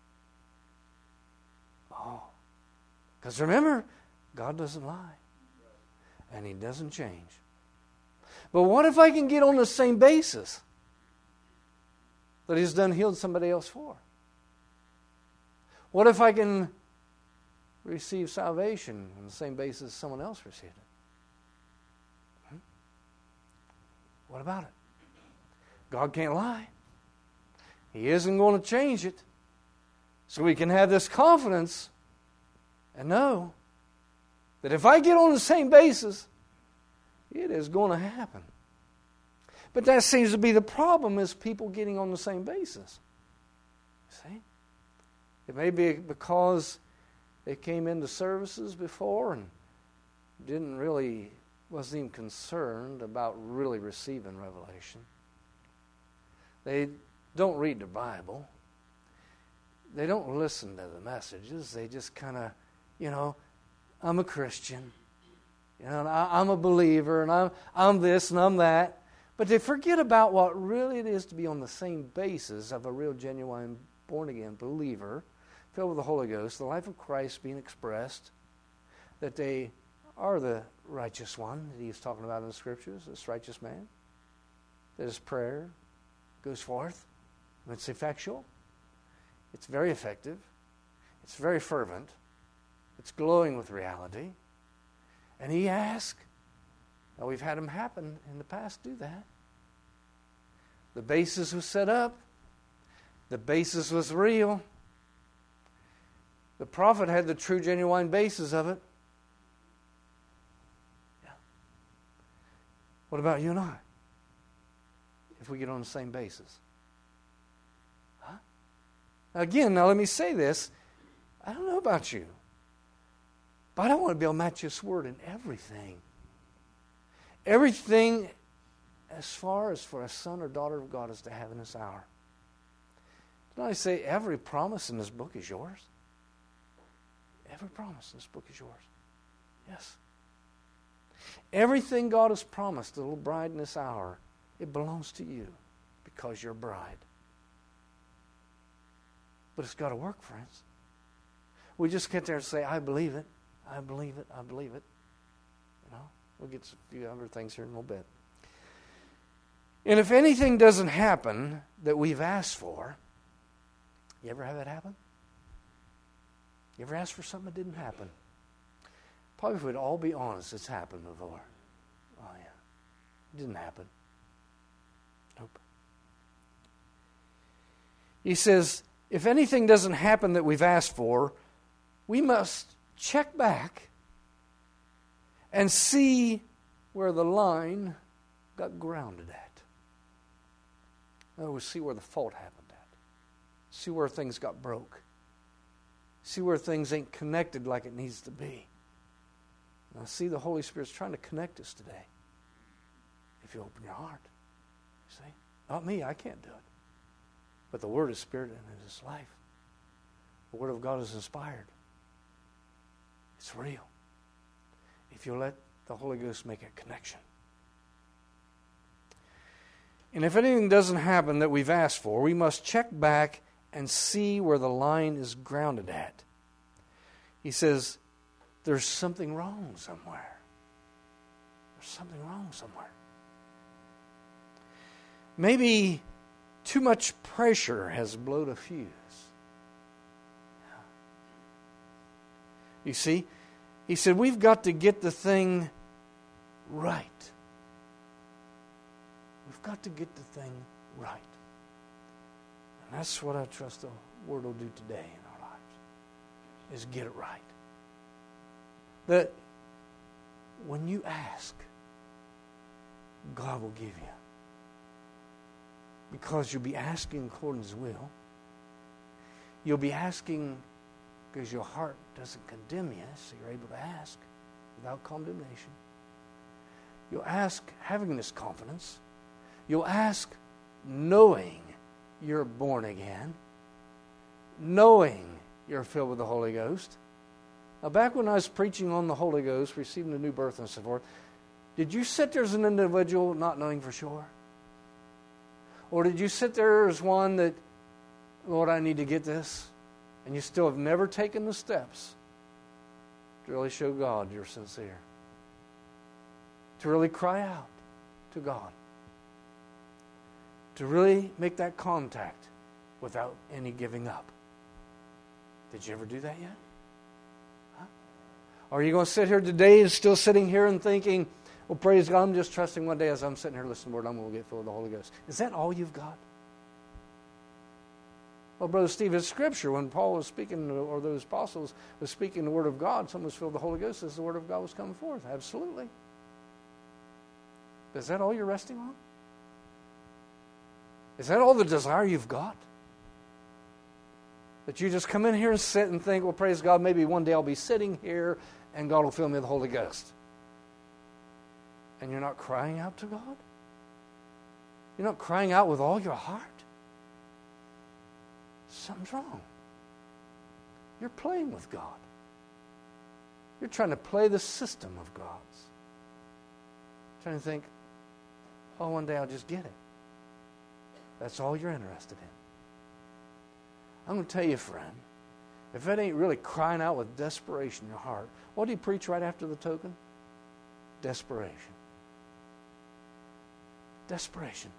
Oh. Because remember, God doesn't lie. And he doesn't change. But what if I can get on the same basis that he's done healed somebody else for? What if I can receive salvation on the same basis someone else received it? Hmm? What about it? God can't lie. He isn't going to change it. So we can have this confidence and know that if I get on the same basis, it is going to happen. But that seems to be the problem, is people getting on the same basis. See? It may be because they came into services before and didn't really, wasn't even concerned about really receiving revelation. They don't read the Bible. They don't listen to the messages. They just kind of, you know, I'm a Christian. You know, and I, I'm a believer, and I'm, I'm this and I'm that. But they forget about what really it is to be on the same basis of a real, genuine, born-again believer, filled with the Holy Ghost, the life of Christ being expressed, that they are the righteous one that he's talking about in the Scriptures, this righteous man, that his prayer goes forth. It's effectual. It's very effective. It's very fervent. It's glowing with reality. And he asked, now we've had them happen in the past do that. The basis was set up. The basis was real. The prophet had the true, genuine basis of it. Yeah. What about you and I? If we get on the same basis. Again, now let me say this. I don't know about you, but I want to be able to match this word in everything. Everything as far as for a son or daughter of God is to have in this hour. Don't I say every promise in this book is yours? Every promise in this book is yours. Yes. Everything God has promised the little bride in this hour, it belongs to you because you're a bride. But it's got to work, friends. We just get there and say, I believe it, I believe it, I believe it. You know, we'll get to a few other things here in a little bit. And if anything doesn't happen that we've asked for, you ever have that happen? You ever asked for something that didn't happen? Probably if we'd all be honest, it's happened before. Oh, yeah. It didn't happen. Nope. He says, if anything doesn't happen that we've asked for, we must check back and see where the line got grounded at. In other words, see where the fault happened at. See where things got broke. See where things ain't connected like it needs to be. Now see, the Holy Spirit's trying to connect us today. If you open your heart. See? Not me, I can't do it. But the Word is Spirit and it is life. The Word of God is inspired. It's real. If you let the Holy Ghost make a connection. And if anything doesn't happen that we've asked for, we must check back and see where the line is grounded at. He says, there's something wrong somewhere. There's something wrong somewhere. Maybe too much pressure has blown a fuse. You see, he said, we've got to get the thing right. We've got to get the thing right. And that's what I trust the Word will do today in our lives, is get it right. That when you ask, God will give you. Because you'll be asking according to His will. You'll be asking because your heart doesn't condemn you, so you're able to ask without condemnation. You'll ask having this confidence. You'll ask knowing you're born again, knowing you're filled with the Holy Ghost. Now, back when I was preaching on the Holy Ghost, receiving the new birth and so forth, did you sit there as an individual not knowing for sure? Or did you sit there as one that, Lord, I need to get this, and you still have never taken the steps to really show God you're sincere? To really cry out to God? To really make that contact without any giving up? Did you ever do that yet? Huh? Or are you going to sit here today and still sitting here and thinking, well, praise God, I'm just trusting one day as I'm sitting here listening to the Word, I'm going to get filled with the Holy Ghost. Is that all you've got? Well, Brother Steve, it's Scripture. When Paul was speaking, or those apostles was speaking the Word of God, someone was filled with the Holy Ghost as the Word of God was coming forth. Absolutely. Is that all you're resting on? Is that all the desire you've got? That you just come in here and sit and think, well, praise God, maybe one day I'll be sitting here and God will fill me with the Holy Ghost. And you're not crying out to God? You're not crying out with all your heart? Something's wrong. You're playing with God. You're trying to play the system of God's. Trying to think, oh, one day I'll just get it. That's all you're interested in. I'm going to tell you, friend, if that ain't really crying out with desperation in your heart, what do you preach right after the token? Desperation. Desperation.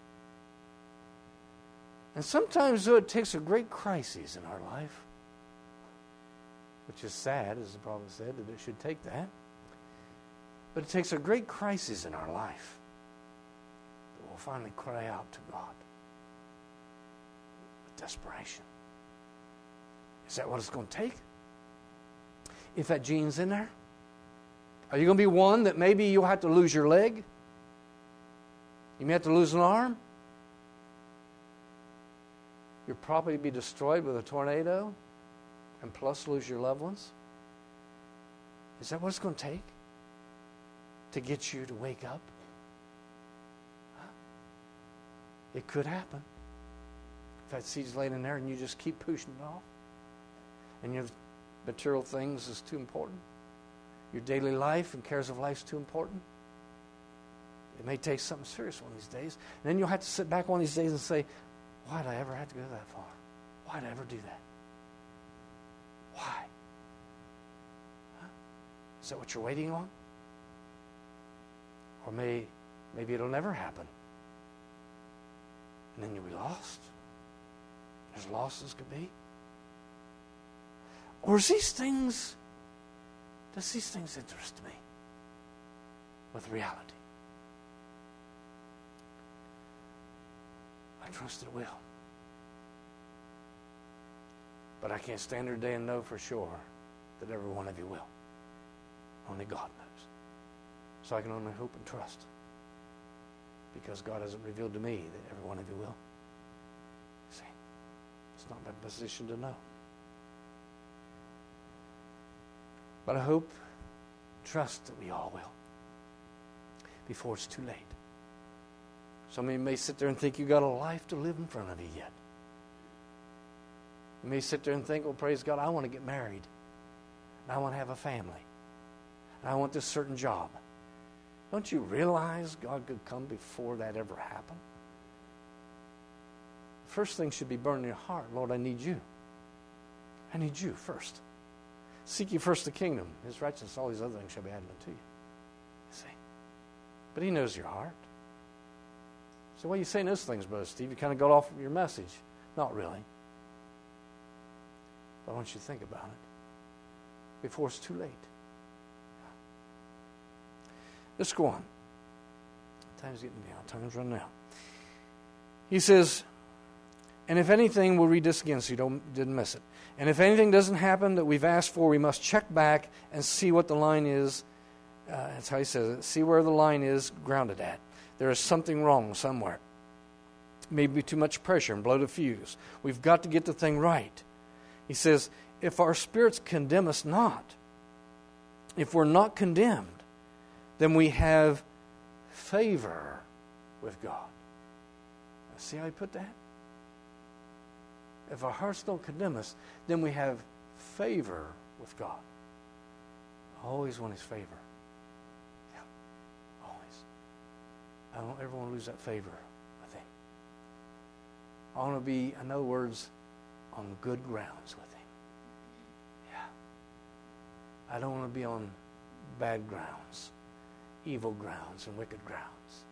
And sometimes, though, it takes a great crisis in our life, which is sad, as the prophet said, that it should take that. But it takes a great crisis in our life that we'll finally cry out to God with desperation. Is that what it's going to take? If that gene's in there? Are you going to be one that maybe you'll have to lose your leg? You may have to lose an arm? your property be destroyed with a tornado, and plus lose your loved ones? Is that what it's going to take to get you to wake up? Huh? It could happen. If that seed's laid in there and you just keep pushing it off, and your material things is too important, your daily life and cares of life is too important, it may take something serious one of these days. And then you'll have to sit back one of these days and say, why did I ever have to go that far? Why did I ever do that? Why? Huh? Is that what you're waiting on? Or may, maybe it'll never happen. And then you'll be lost. As lost as could be. Or is these things, does these things interest me with reality? I trust it will. But I can't stand here today and know for sure that every one of you will. Only God knows. So I can only hope and trust. Because God hasn't revealed to me that every one of you will. See, it's not my position to know. But I hope, trust that we all will. Before it's too late. Some of you may sit there and think you've got a life to live in front of you yet. You may sit there and think, well, praise God, I want to get married. And I want to have a family. And I want this certain job. Don't you realize God could come before that ever happened? The first thing should be burning in your heart. Lord, I need you. I need you first. Seek ye first the kingdom. His righteousness, all these other things shall be added unto you. You see? But he knows your heart. So why are you saying those things, Brother Steve? You kind of got off of your message. Not really. But I want you to think about it before it's too late. Let's go on. Time's getting down. Time's running out. He says, and if anything, we'll read this again so you don't, didn't miss it. And if anything doesn't happen that we've asked for, we must check back and see what the line is. Uh, that's how he says it. See where the line is grounded at. There is something wrong somewhere. Maybe too much pressure and blow the fuse. We've got to get the thing right. He says, if our spirits condemn us not, if we're not condemned, then we have favor with God. See how he put that? If our hearts don't condemn us, then we have favor with God. I always want his favor. Yeah, always. I don't ever want to lose that favor with him. I want to be, in other words, on good grounds with him. Yeah. I don't want to be on bad grounds, evil grounds, and wicked grounds.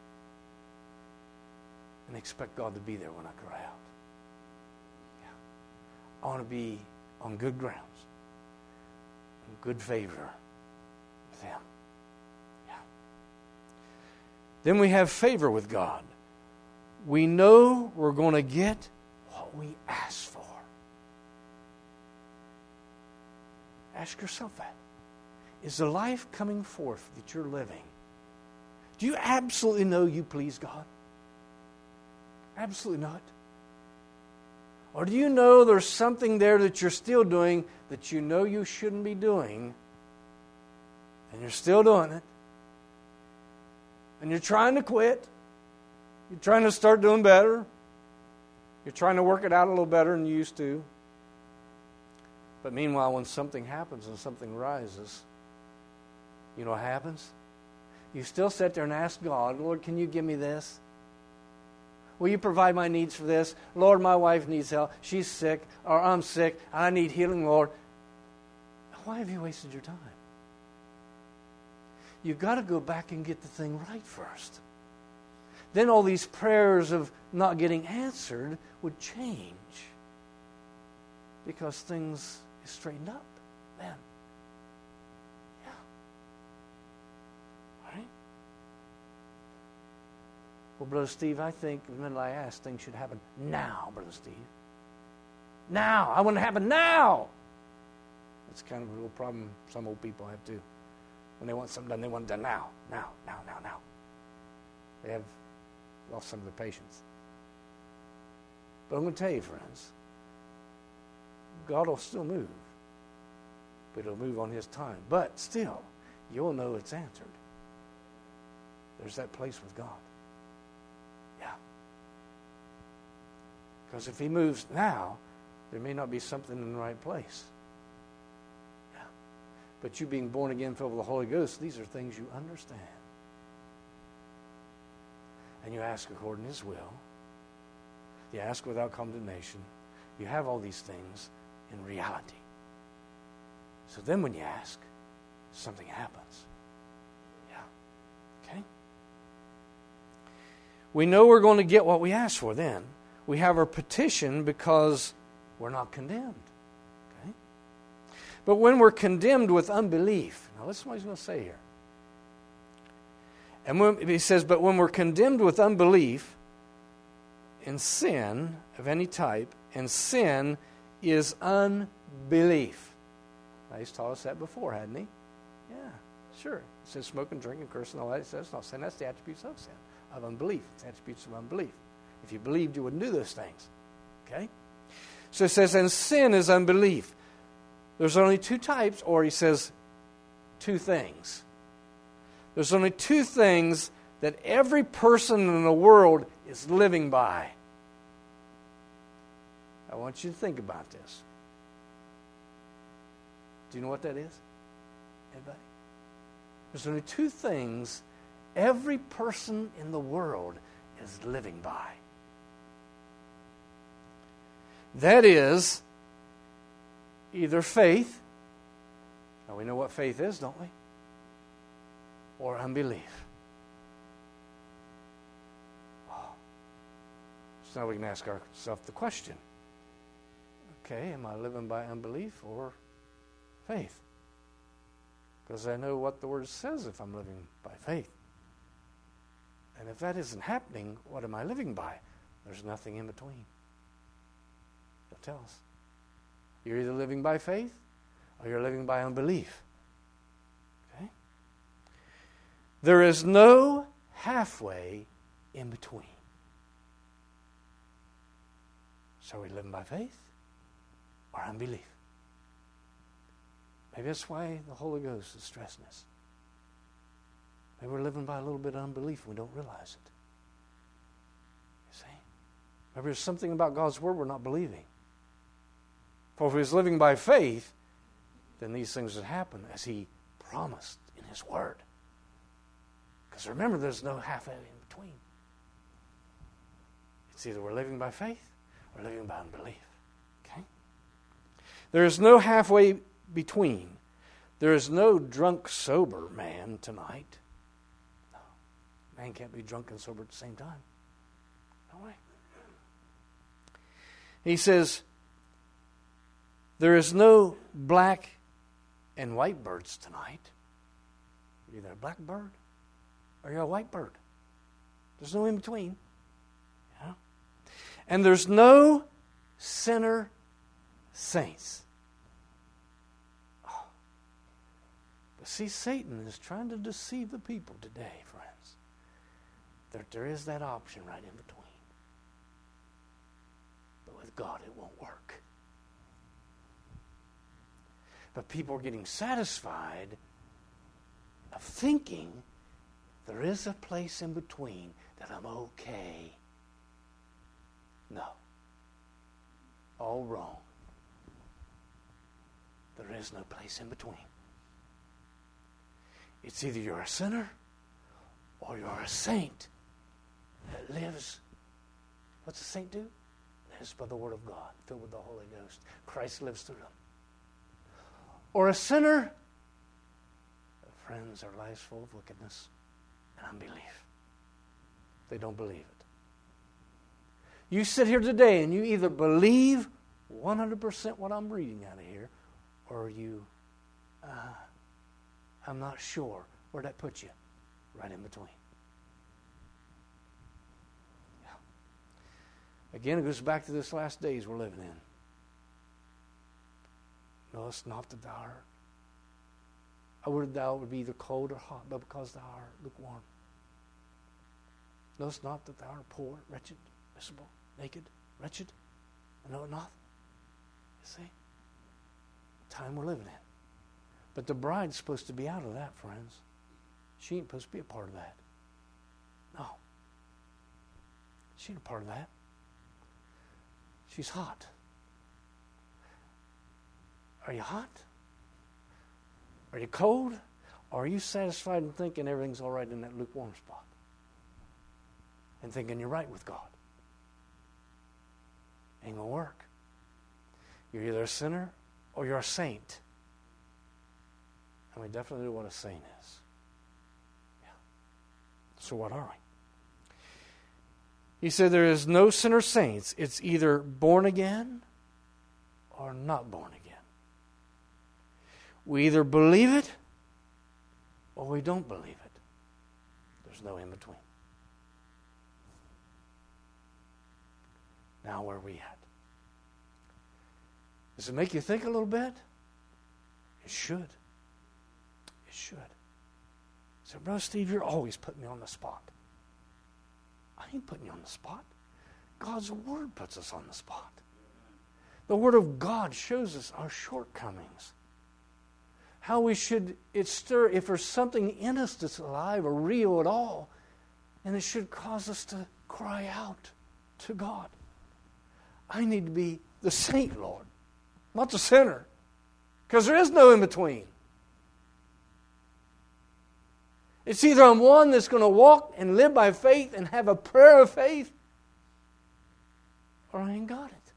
And expect God to be there when I cry out. I want to be on good grounds, in good favor with him. Yeah. Then we have favor with God. We know we're going to get what we ask for. Ask yourself that. Is the life coming forth that you're living? Do you absolutely know you please God? Absolutely not. Or do you know there's something there that you're still doing that you know you shouldn't be doing, and you're still doing it, and you're trying to quit, you're trying to start doing better, you're trying to work it out a little better than you used to, but meanwhile when something happens and something rises, you know what happens? You still sit there and ask God, Lord, can you give me this? Will you provide my needs for this? Lord, my wife needs help. She's sick, or I'm sick. I need healing, Lord. Why have you wasted your time? You've got to go back and get the thing right first. Then all these prayers of not getting answered would change. Because things is straightened up then. Yeah. All right? Well, Brother Steve, I think the minute I ask, things should happen now, Brother Steve. Now. I want it to happen now. That's kind of a real problem some old people have too. When they want something done, they want it done now. Now, now, now, now. They have lost some of their patience. But I'm going to tell you, friends, God will still move. But it'll move on His time. But still, you'll know it's answered. There's that place with God. Yeah. Because if He moves now, there may not be something in the right place. Yeah. But you being born again, filled with the Holy Ghost, these are things you understand. And you ask according to His will. You ask without condemnation. You have all these things in reality. So then when you ask, something happens. Yeah. Okay? We know we're going to get what we ask for then. We have our petition because we're not condemned. Okay? But when we're condemned with unbelief, now listen to what he's going to say here. And when, he says, but when we're condemned with unbelief in sin of any type, and sin is unbelief. Now, he's taught us that before, hadn't he? Yeah, sure. He says smoking, drinking, cursing, all that. He says it's not sin. That's the attributes of sin, of unbelief. It's attributes of unbelief. If you believed, you wouldn't do those things. Okay? So it says, and sin is unbelief. There's only two types, or he says two things. There's only two things that every person in the world is living by. I want you to think about this. Do you know what that is? Anybody? There's only two things every person in the world is living by. That is either faith, now we know what faith is, don't we? Or unbelief. Oh. So now we can ask ourselves the question, okay, am I living by unbelief or faith? Because I know what the Word says if I'm living by faith. And if that isn't happening, what am I living by? There's nothing in between. It'll tell us. You're either living by faith or you're living by unbelief. Okay? There is no halfway in between. So are we living by faith or unbelief? Maybe that's why the Holy Ghost is stressing us. Maybe we're living by a little bit of unbelief and we don't realize it. You see? Maybe there's something about God's Word we're not believing. For if we was living by faith, then these things would happen as He promised in His Word. Because remember, there's no halfway in between. It's either we're living by faith or living by unbelief. Okay? There is no halfway between. There is no drunk sober man tonight. No. Man can't be drunk and sober at the same time. No way. He says, there is no black and white birds tonight. You're either a black bird or you're a white bird. There's no in between. Yeah? And there's no sinner saints. Oh. But see, Satan is trying to deceive the people today, friends. That there is that option right in between. But with God, it won't work. But people are getting satisfied of thinking there is a place in between that I'm okay. No. All wrong. There is no place in between. It's either you're a sinner or you're a saint that lives. What's a saint do? Lives by the Word of God, filled with the Holy Ghost. Christ lives through them. Or a sinner, friends, our lives full of wickedness and unbelief. They don't believe it. You sit here today and you either believe one hundred percent what I'm reading out of here, or you, uh, I'm not sure. Where'd that put you? Right in between. Yeah. Again, it goes back to this last days we're living in. No, it's not that thou art. I would thou would be either cold or hot, but because thou art lukewarm. No, it's not that thou art poor, wretched, miserable, naked, wretched. I know nothing. You see? The time we're living in. But the bride's supposed to be out of that, friends. She ain't supposed to be a part of that. No. She ain't a part of that. She's hot. Are you hot? Are you cold? Or are you satisfied in thinking everything's all right in that lukewarm spot? And thinking you're right with God? Ain't gonna work. You're either a sinner or you're a saint. And we definitely know what a saint is. Yeah. So what are we? He said there is no sinner saints. It's either born again or not born again. We either believe it or we don't believe it. There's no in between. Now where are we at? Does it make you think a little bit? It should. It should. So, Brother Steve, you're always putting me on the spot. I ain't putting you on the spot. God's Word puts us on the spot. The Word of God shows us our shortcomings. How we should, it stir, if there's something in us that's alive or real at all, and it should cause us to cry out to God. I need to be the saint, Lord, not the sinner, because there is no in between. It's either I'm one that's going to walk and live by faith and have a prayer of faith, or I ain't got it.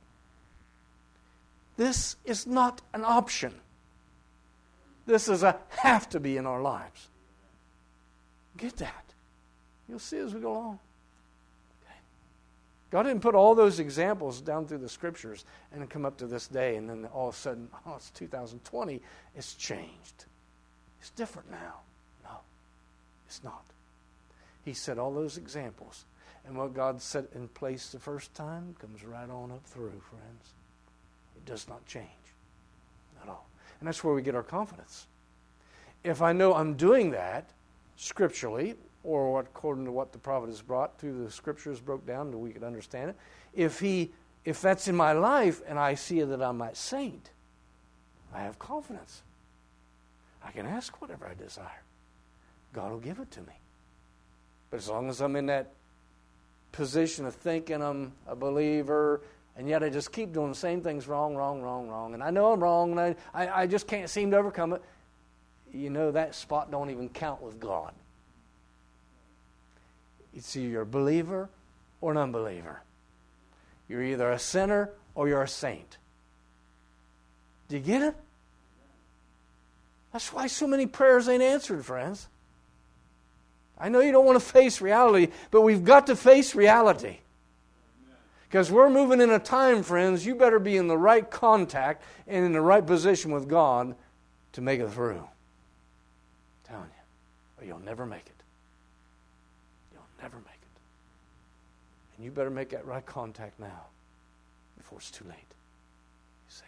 This is not an option. This is a have to be in our lives. Get that. You'll see as we go along. Okay. God didn't put all those examples down through the Scriptures and then come up to this day and then all of a sudden, oh, it's two thousand twenty. It's changed. It's different now. No, it's not. He set all those examples. And what God set in place the first time comes right on up through, friends. It does not change at all. And that's where we get our confidence. If I know I'm doing that scripturally, or what, according to what the prophet has brought through the Scriptures, broke down that we could understand it, if he, if that's in my life and I see that I'm that saint, I have confidence. I can ask whatever I desire. God will give it to me. But as long as I'm in that position of thinking I'm a believer, and yet I just keep doing the same things wrong, wrong, wrong, wrong. And I know I'm wrong, and I, I, I just can't seem to overcome it. You know, that spot don't even count with God. It's either you're a believer or an unbeliever. You're either a sinner or you're a saint. Do you get it? That's why so many prayers ain't answered, friends. I know you don't want to face reality, but we've got to face reality. Because we're moving in a time, friends, you better be in the right contact and in the right position with God to make it through. I'm telling you, or you'll never make it. You'll never make it. And you better make that right contact now before it's too late. You see?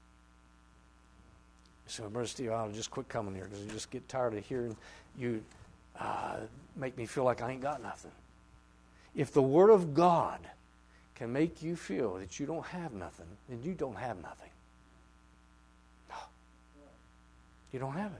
So, Brother Steve, I'll just quit coming here because you just get tired of hearing you uh, make me feel like I ain't got nothing. If the Word of God can make you feel that you don't have nothing, then you don't have nothing. No. You don't have it.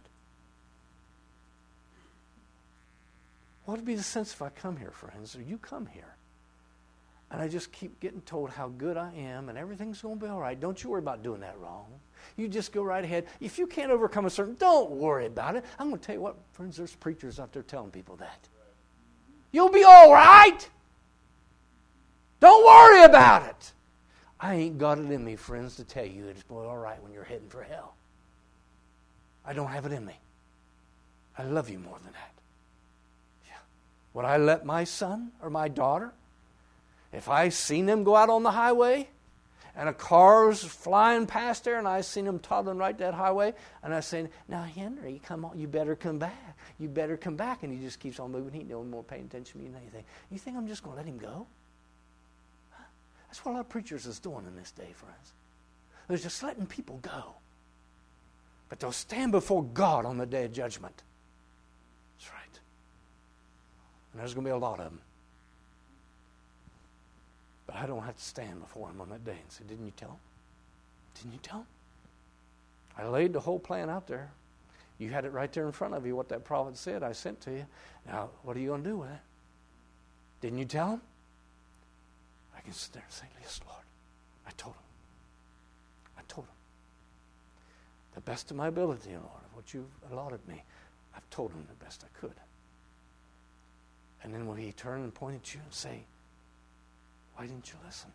What would be the sense if I come here, friends, or you come here, and I just keep getting told how good I am and everything's going to be all right? Don't you worry about doing that wrong. You just go right ahead. If you can't overcome a certain, don't worry about it. I'm going to tell you what, friends, there's preachers out there telling people that. You'll be all right. Don't worry about it. I ain't got it in me, friends, to tell you that it's all right when you're heading for hell. I don't have it in me. I love you more than that. Yeah. Would I let my son or my daughter, if I seen them go out on the highway and a car's flying past there and I seen them toddling right that highway and I saying, now Henry, come on, you better come back. You better come back. And he just keeps on moving. He no more paying attention to me than anything. You think I'm just going to let him go? That's what a lot of preachers is doing in this day, friends. They're just letting people go. But they'll stand before God on the day of judgment. That's right. And there's going to be a lot of them. But I don't have to stand before him on that day and say, didn't you tell him? Didn't you tell him? I laid the whole plan out there. You had it right there in front of you, what that prophet said I sent to you. Now, what are you going to do with it? Didn't you tell him? I can sit there and say, yes, Lord, I told him. I told him. The best of my ability, Lord, of what you've allotted me, I've told him the best I could. And then will he turn and point at you and say, why didn't you listen?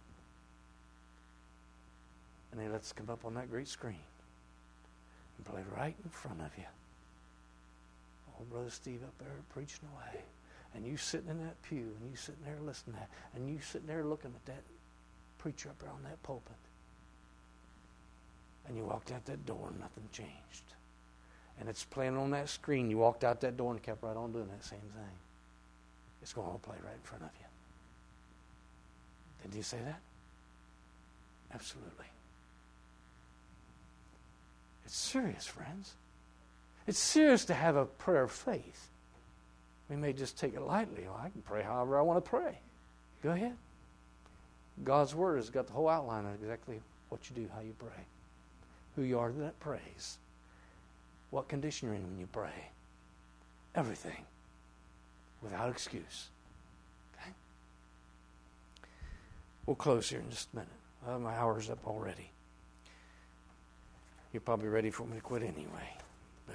And he lets it come up on that great screen and play right in front of you. Old Brother Steve up there preaching away. And you sitting in that pew, and you sitting there listening to that, and you sitting there looking at that preacher up there on that pulpit. And you walked out that door and nothing changed. And it's playing on that screen. You walked out that door and kept right on doing that same thing. It's going to all play right in front of you. Did you say that? Absolutely. It's serious, friends. It's serious to have a prayer of faith. We may just take it lightly. Well, I can pray however I want to pray. Go ahead. God's Word has got the whole outline of exactly what you do, how you pray, who you are that prays, what condition you're in when you pray. Everything. Without excuse. Okay? We'll close here in just a minute. Uh, my hour's up already. You're probably ready for me to quit anyway. But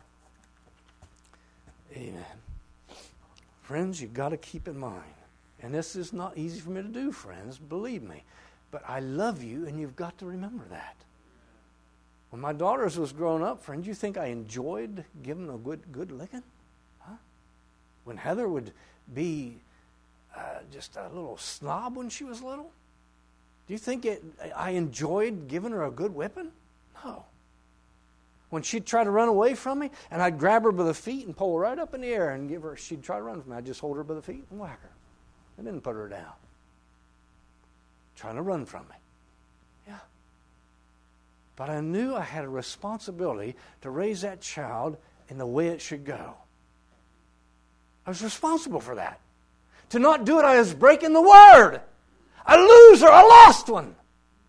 amen. Friends, you've got to keep in mind, and this is not easy for me to do, friends, believe me, but I love you, and you've got to remember that. When my daughters was growing up, friends, you think I enjoyed giving them a good, good licking? Huh? When Heather would be uh, just a little snob when she was little, do you think it, I enjoyed giving her a good whipping? No. When she'd try to run away from me, and I'd grab her by the feet and pull her right up in the air and give her, she'd try to run from me. I'd just hold her by the feet and whack her. And then put her down. Trying to run from me. Yeah. But I knew I had a responsibility to raise that child in the way it should go. I was responsible for that. To not do it, I was breaking the Word. A loser, a lost one.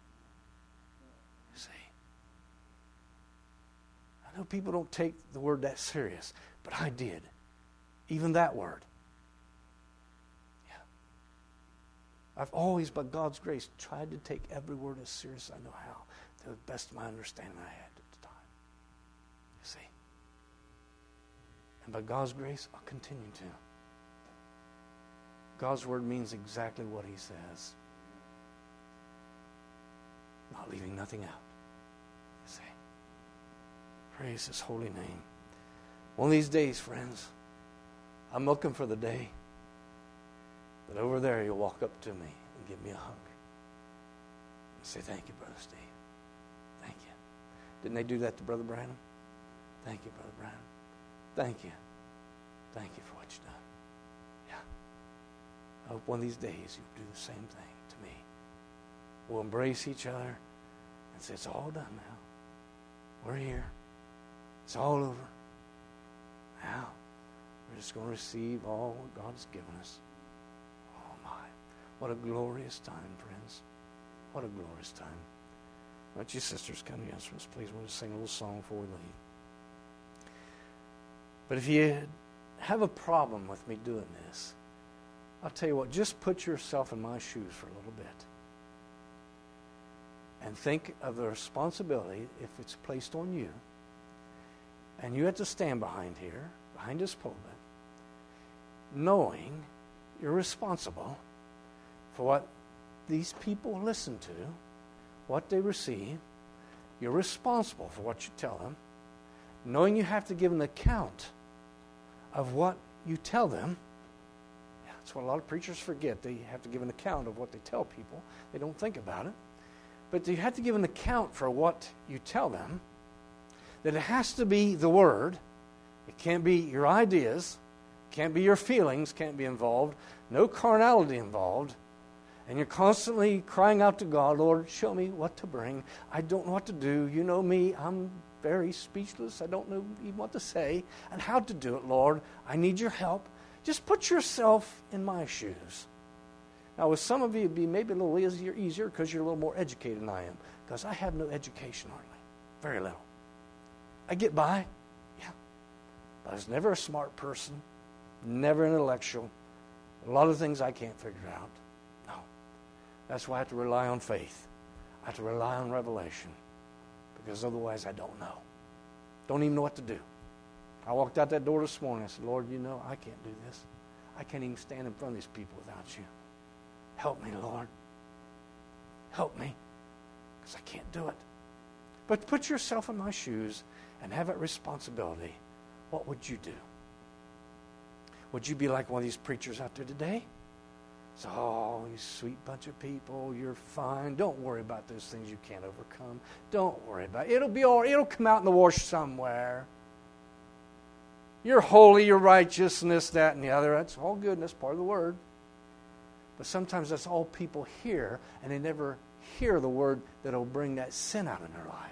I know people don't take the Word that serious, but I did. Even that word. Yeah. I've always, by God's grace, tried to take every word as serious as I know how, to the best of my understanding I had at the time. You see? And by God's grace, I'll continue to. God's Word means exactly what He says. Not leaving nothing out. You see? Praise His holy name. One of these days, friends, I'm looking for the day that over there you'll walk up to me and give me a hug. And say, thank you, Brother Steve. Thank you. Didn't they do that to Brother Branham? Thank you, Brother Branham. Thank you. Thank you for what you've done. Yeah. I hope one of these days you'll do the same thing to me. We'll embrace each other and say, it's all done now. We're here. It's all over. Now, we're just going to receive all what God has given us. Oh, my. What a glorious time, friends. What a glorious time. Why don't you sisters come to the instruments, please? We'll just sing a little song before we leave. But if you have a problem with me doing this, I'll tell you what, just put yourself in my shoes for a little bit. And think of the responsibility, if it's placed on you, and you have to stand behind here, behind this pulpit, knowing you're responsible for what these people listen to, what they receive. You're responsible for what you tell them, knowing you have to give an account of what you tell them. Yeah, that's what a lot of preachers forget. They have to give an account of what they tell people. They don't think about it. But you have to give an account for what you tell them. That it has to be the Word. It can't be your ideas. Can't be your feelings. Can't be involved. No carnality involved. And you're constantly crying out to God, Lord, show me what to bring. I don't know what to do. You know me. I'm very speechless. I don't know even what to say and how to do it, Lord. I need your help. Just put yourself in my shoes. Now, with some of you, it'd be maybe a little easier easier because you're a little more educated than I am. Because I have no education, hardly. Very little. I get by, yeah. But I was never a smart person, never an intellectual. A lot of things I can't figure out. No. That's why I have to rely on faith. I have to rely on revelation. Because otherwise I don't know. Don't even know what to do. I walked out that door this morning. I said, Lord, you know, I can't do this. I can't even stand in front of these people without you. Help me, Lord. Help me. Because I can't do it. But put yourself in my shoes and have that responsibility. What would you do? Would you be like one of these preachers out there today? So, oh, you sweet bunch of people, you're fine. Don't worry about those things you can't overcome. Don't worry about it. It'll be all right. It'll come out in the wash somewhere. You're holy, you're righteous, and this, that, and the other. That's all good, and that's part of the word. But sometimes that's all people hear, and they never hear the word that will bring that sin out in their life.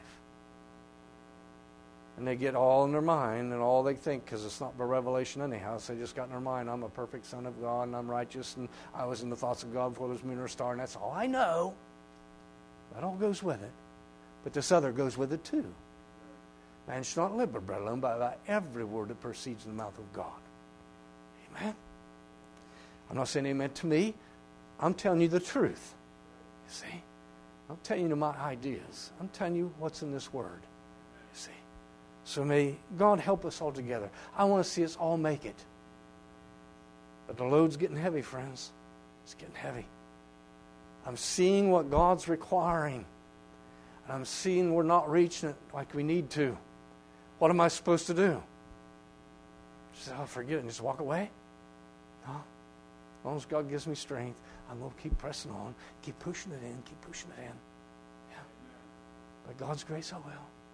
And they get all in their mind and all they think, because it's not by revelation anyhow, so they just got in their mind, I'm a perfect son of God and I'm righteous and I was in the thoughts of God before there was moon or star and that's all I know. That all goes with it. But this other goes with it too. Man should not live by bread alone, but by every word that proceeds from the mouth of God. Amen? I'm not saying amen to me. I'm telling you the truth. You see? I'm telling you my ideas. I'm telling you what's in this word. You see? So may God help us all together. I want to see us all make it. But the load's getting heavy, friends. It's getting heavy. I'm seeing what God's requiring. And I'm seeing we're not reaching it like we need to. What am I supposed to do? Just, oh, forget it and just walk away? No. As long as God gives me strength, I'm going to keep pressing on, keep pushing it in, keep pushing it in. Yeah. By God's grace, I will.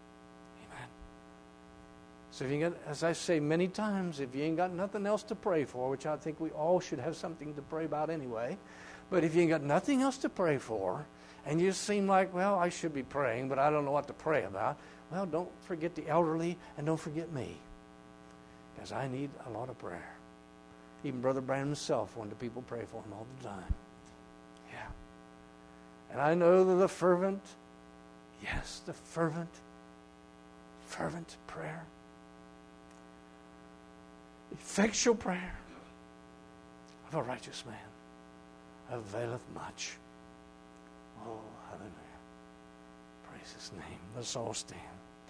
So if you got, as I say many times, if you ain't got nothing else to pray for, which I think we all should have something to pray about anyway, but if you ain't got nothing else to pray for, and you seem like, well, I should be praying, but I don't know what to pray about, well, don't forget the elderly and don't forget me, because I need a lot of prayer. Even Brother Branham himself wanted people pray for him all the time. Yeah. And I know that the fervent, yes, the fervent, fervent prayer, effectual prayer of a righteous man availeth much. Oh, hallelujah. Praise his name. Let's all stand.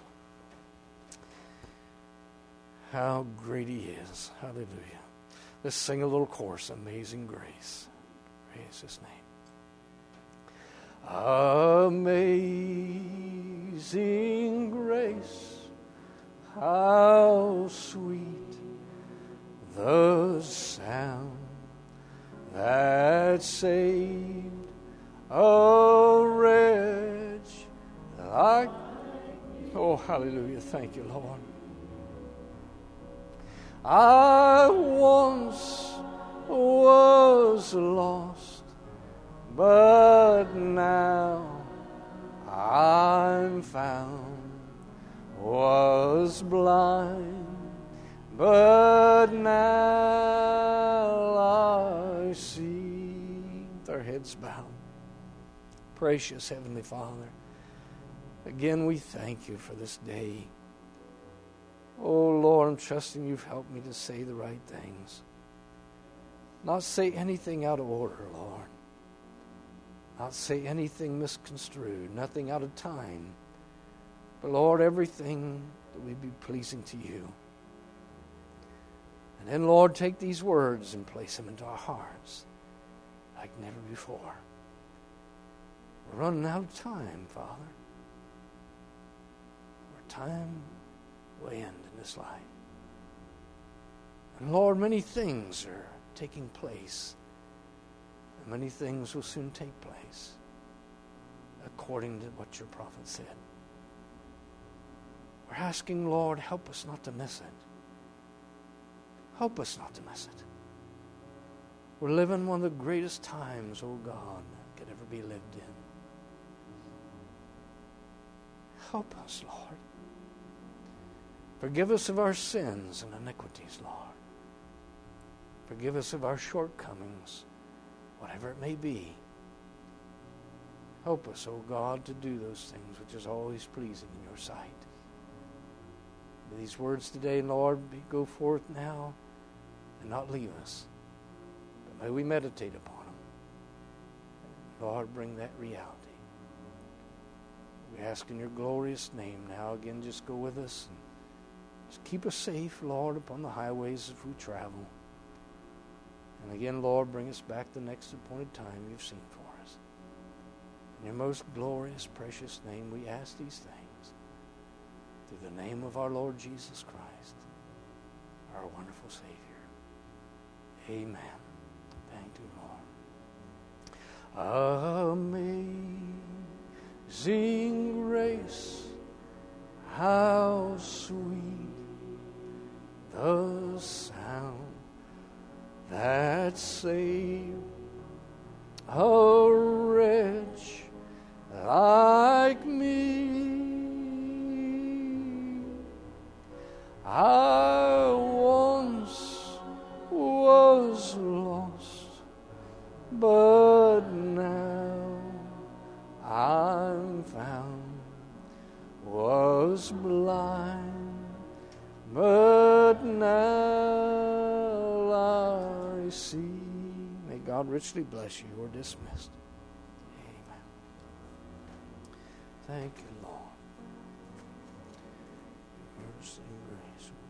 How great he is. Hallelujah. Let's sing a little chorus, Amazing Grace. Praise his name. Amazing grace, how sweet the sound that saved a wretch like. Oh, hallelujah. Thank you, Lord. I once was lost, but now I'm found. Was blind, but now I see. With our heads bowed. Precious Heavenly Father, again we thank you for this day. Oh Lord, I'm trusting you've helped me to say the right things. Not say anything out of order, Lord. Not say anything misconstrued, nothing out of time. But Lord, everything that we be pleasing to you. And then, Lord, take these words and place them into our hearts like never before. We're running out of time, Father. Our time will end in this life. And Lord, many things are taking place. And many things will soon take place according to what your prophet said. We're asking, Lord, help us not to miss it. Help us not to miss it. We're living one of the greatest times, oh God, that could ever be lived in. Help us, Lord. Forgive us of our sins and iniquities, Lord. Forgive us of our shortcomings. whatever it may be. Help us, O God, to do those things which is always pleasing in your sight. May these words today, Lord, be, go forth now and not leave us. But may we meditate upon them. Lord, bring that reality. We ask in your glorious name now. Again, just go with us and just keep us safe, Lord, upon the highways as we travel. And again, Lord, bring us back the next appointed time you've seen for us. In your most glorious, precious name, we ask these things. Through the name of our Lord Jesus Christ, our wonderful Savior. Amen. Thank you, Lord. Amazing grace, how sweet the sound that saved a wretch like me. I once was lost, but now I'm found. Was blind, but now I see. May God richly bless you. You're dismissed. Amen. Thank you, Lord. Mercy and grace.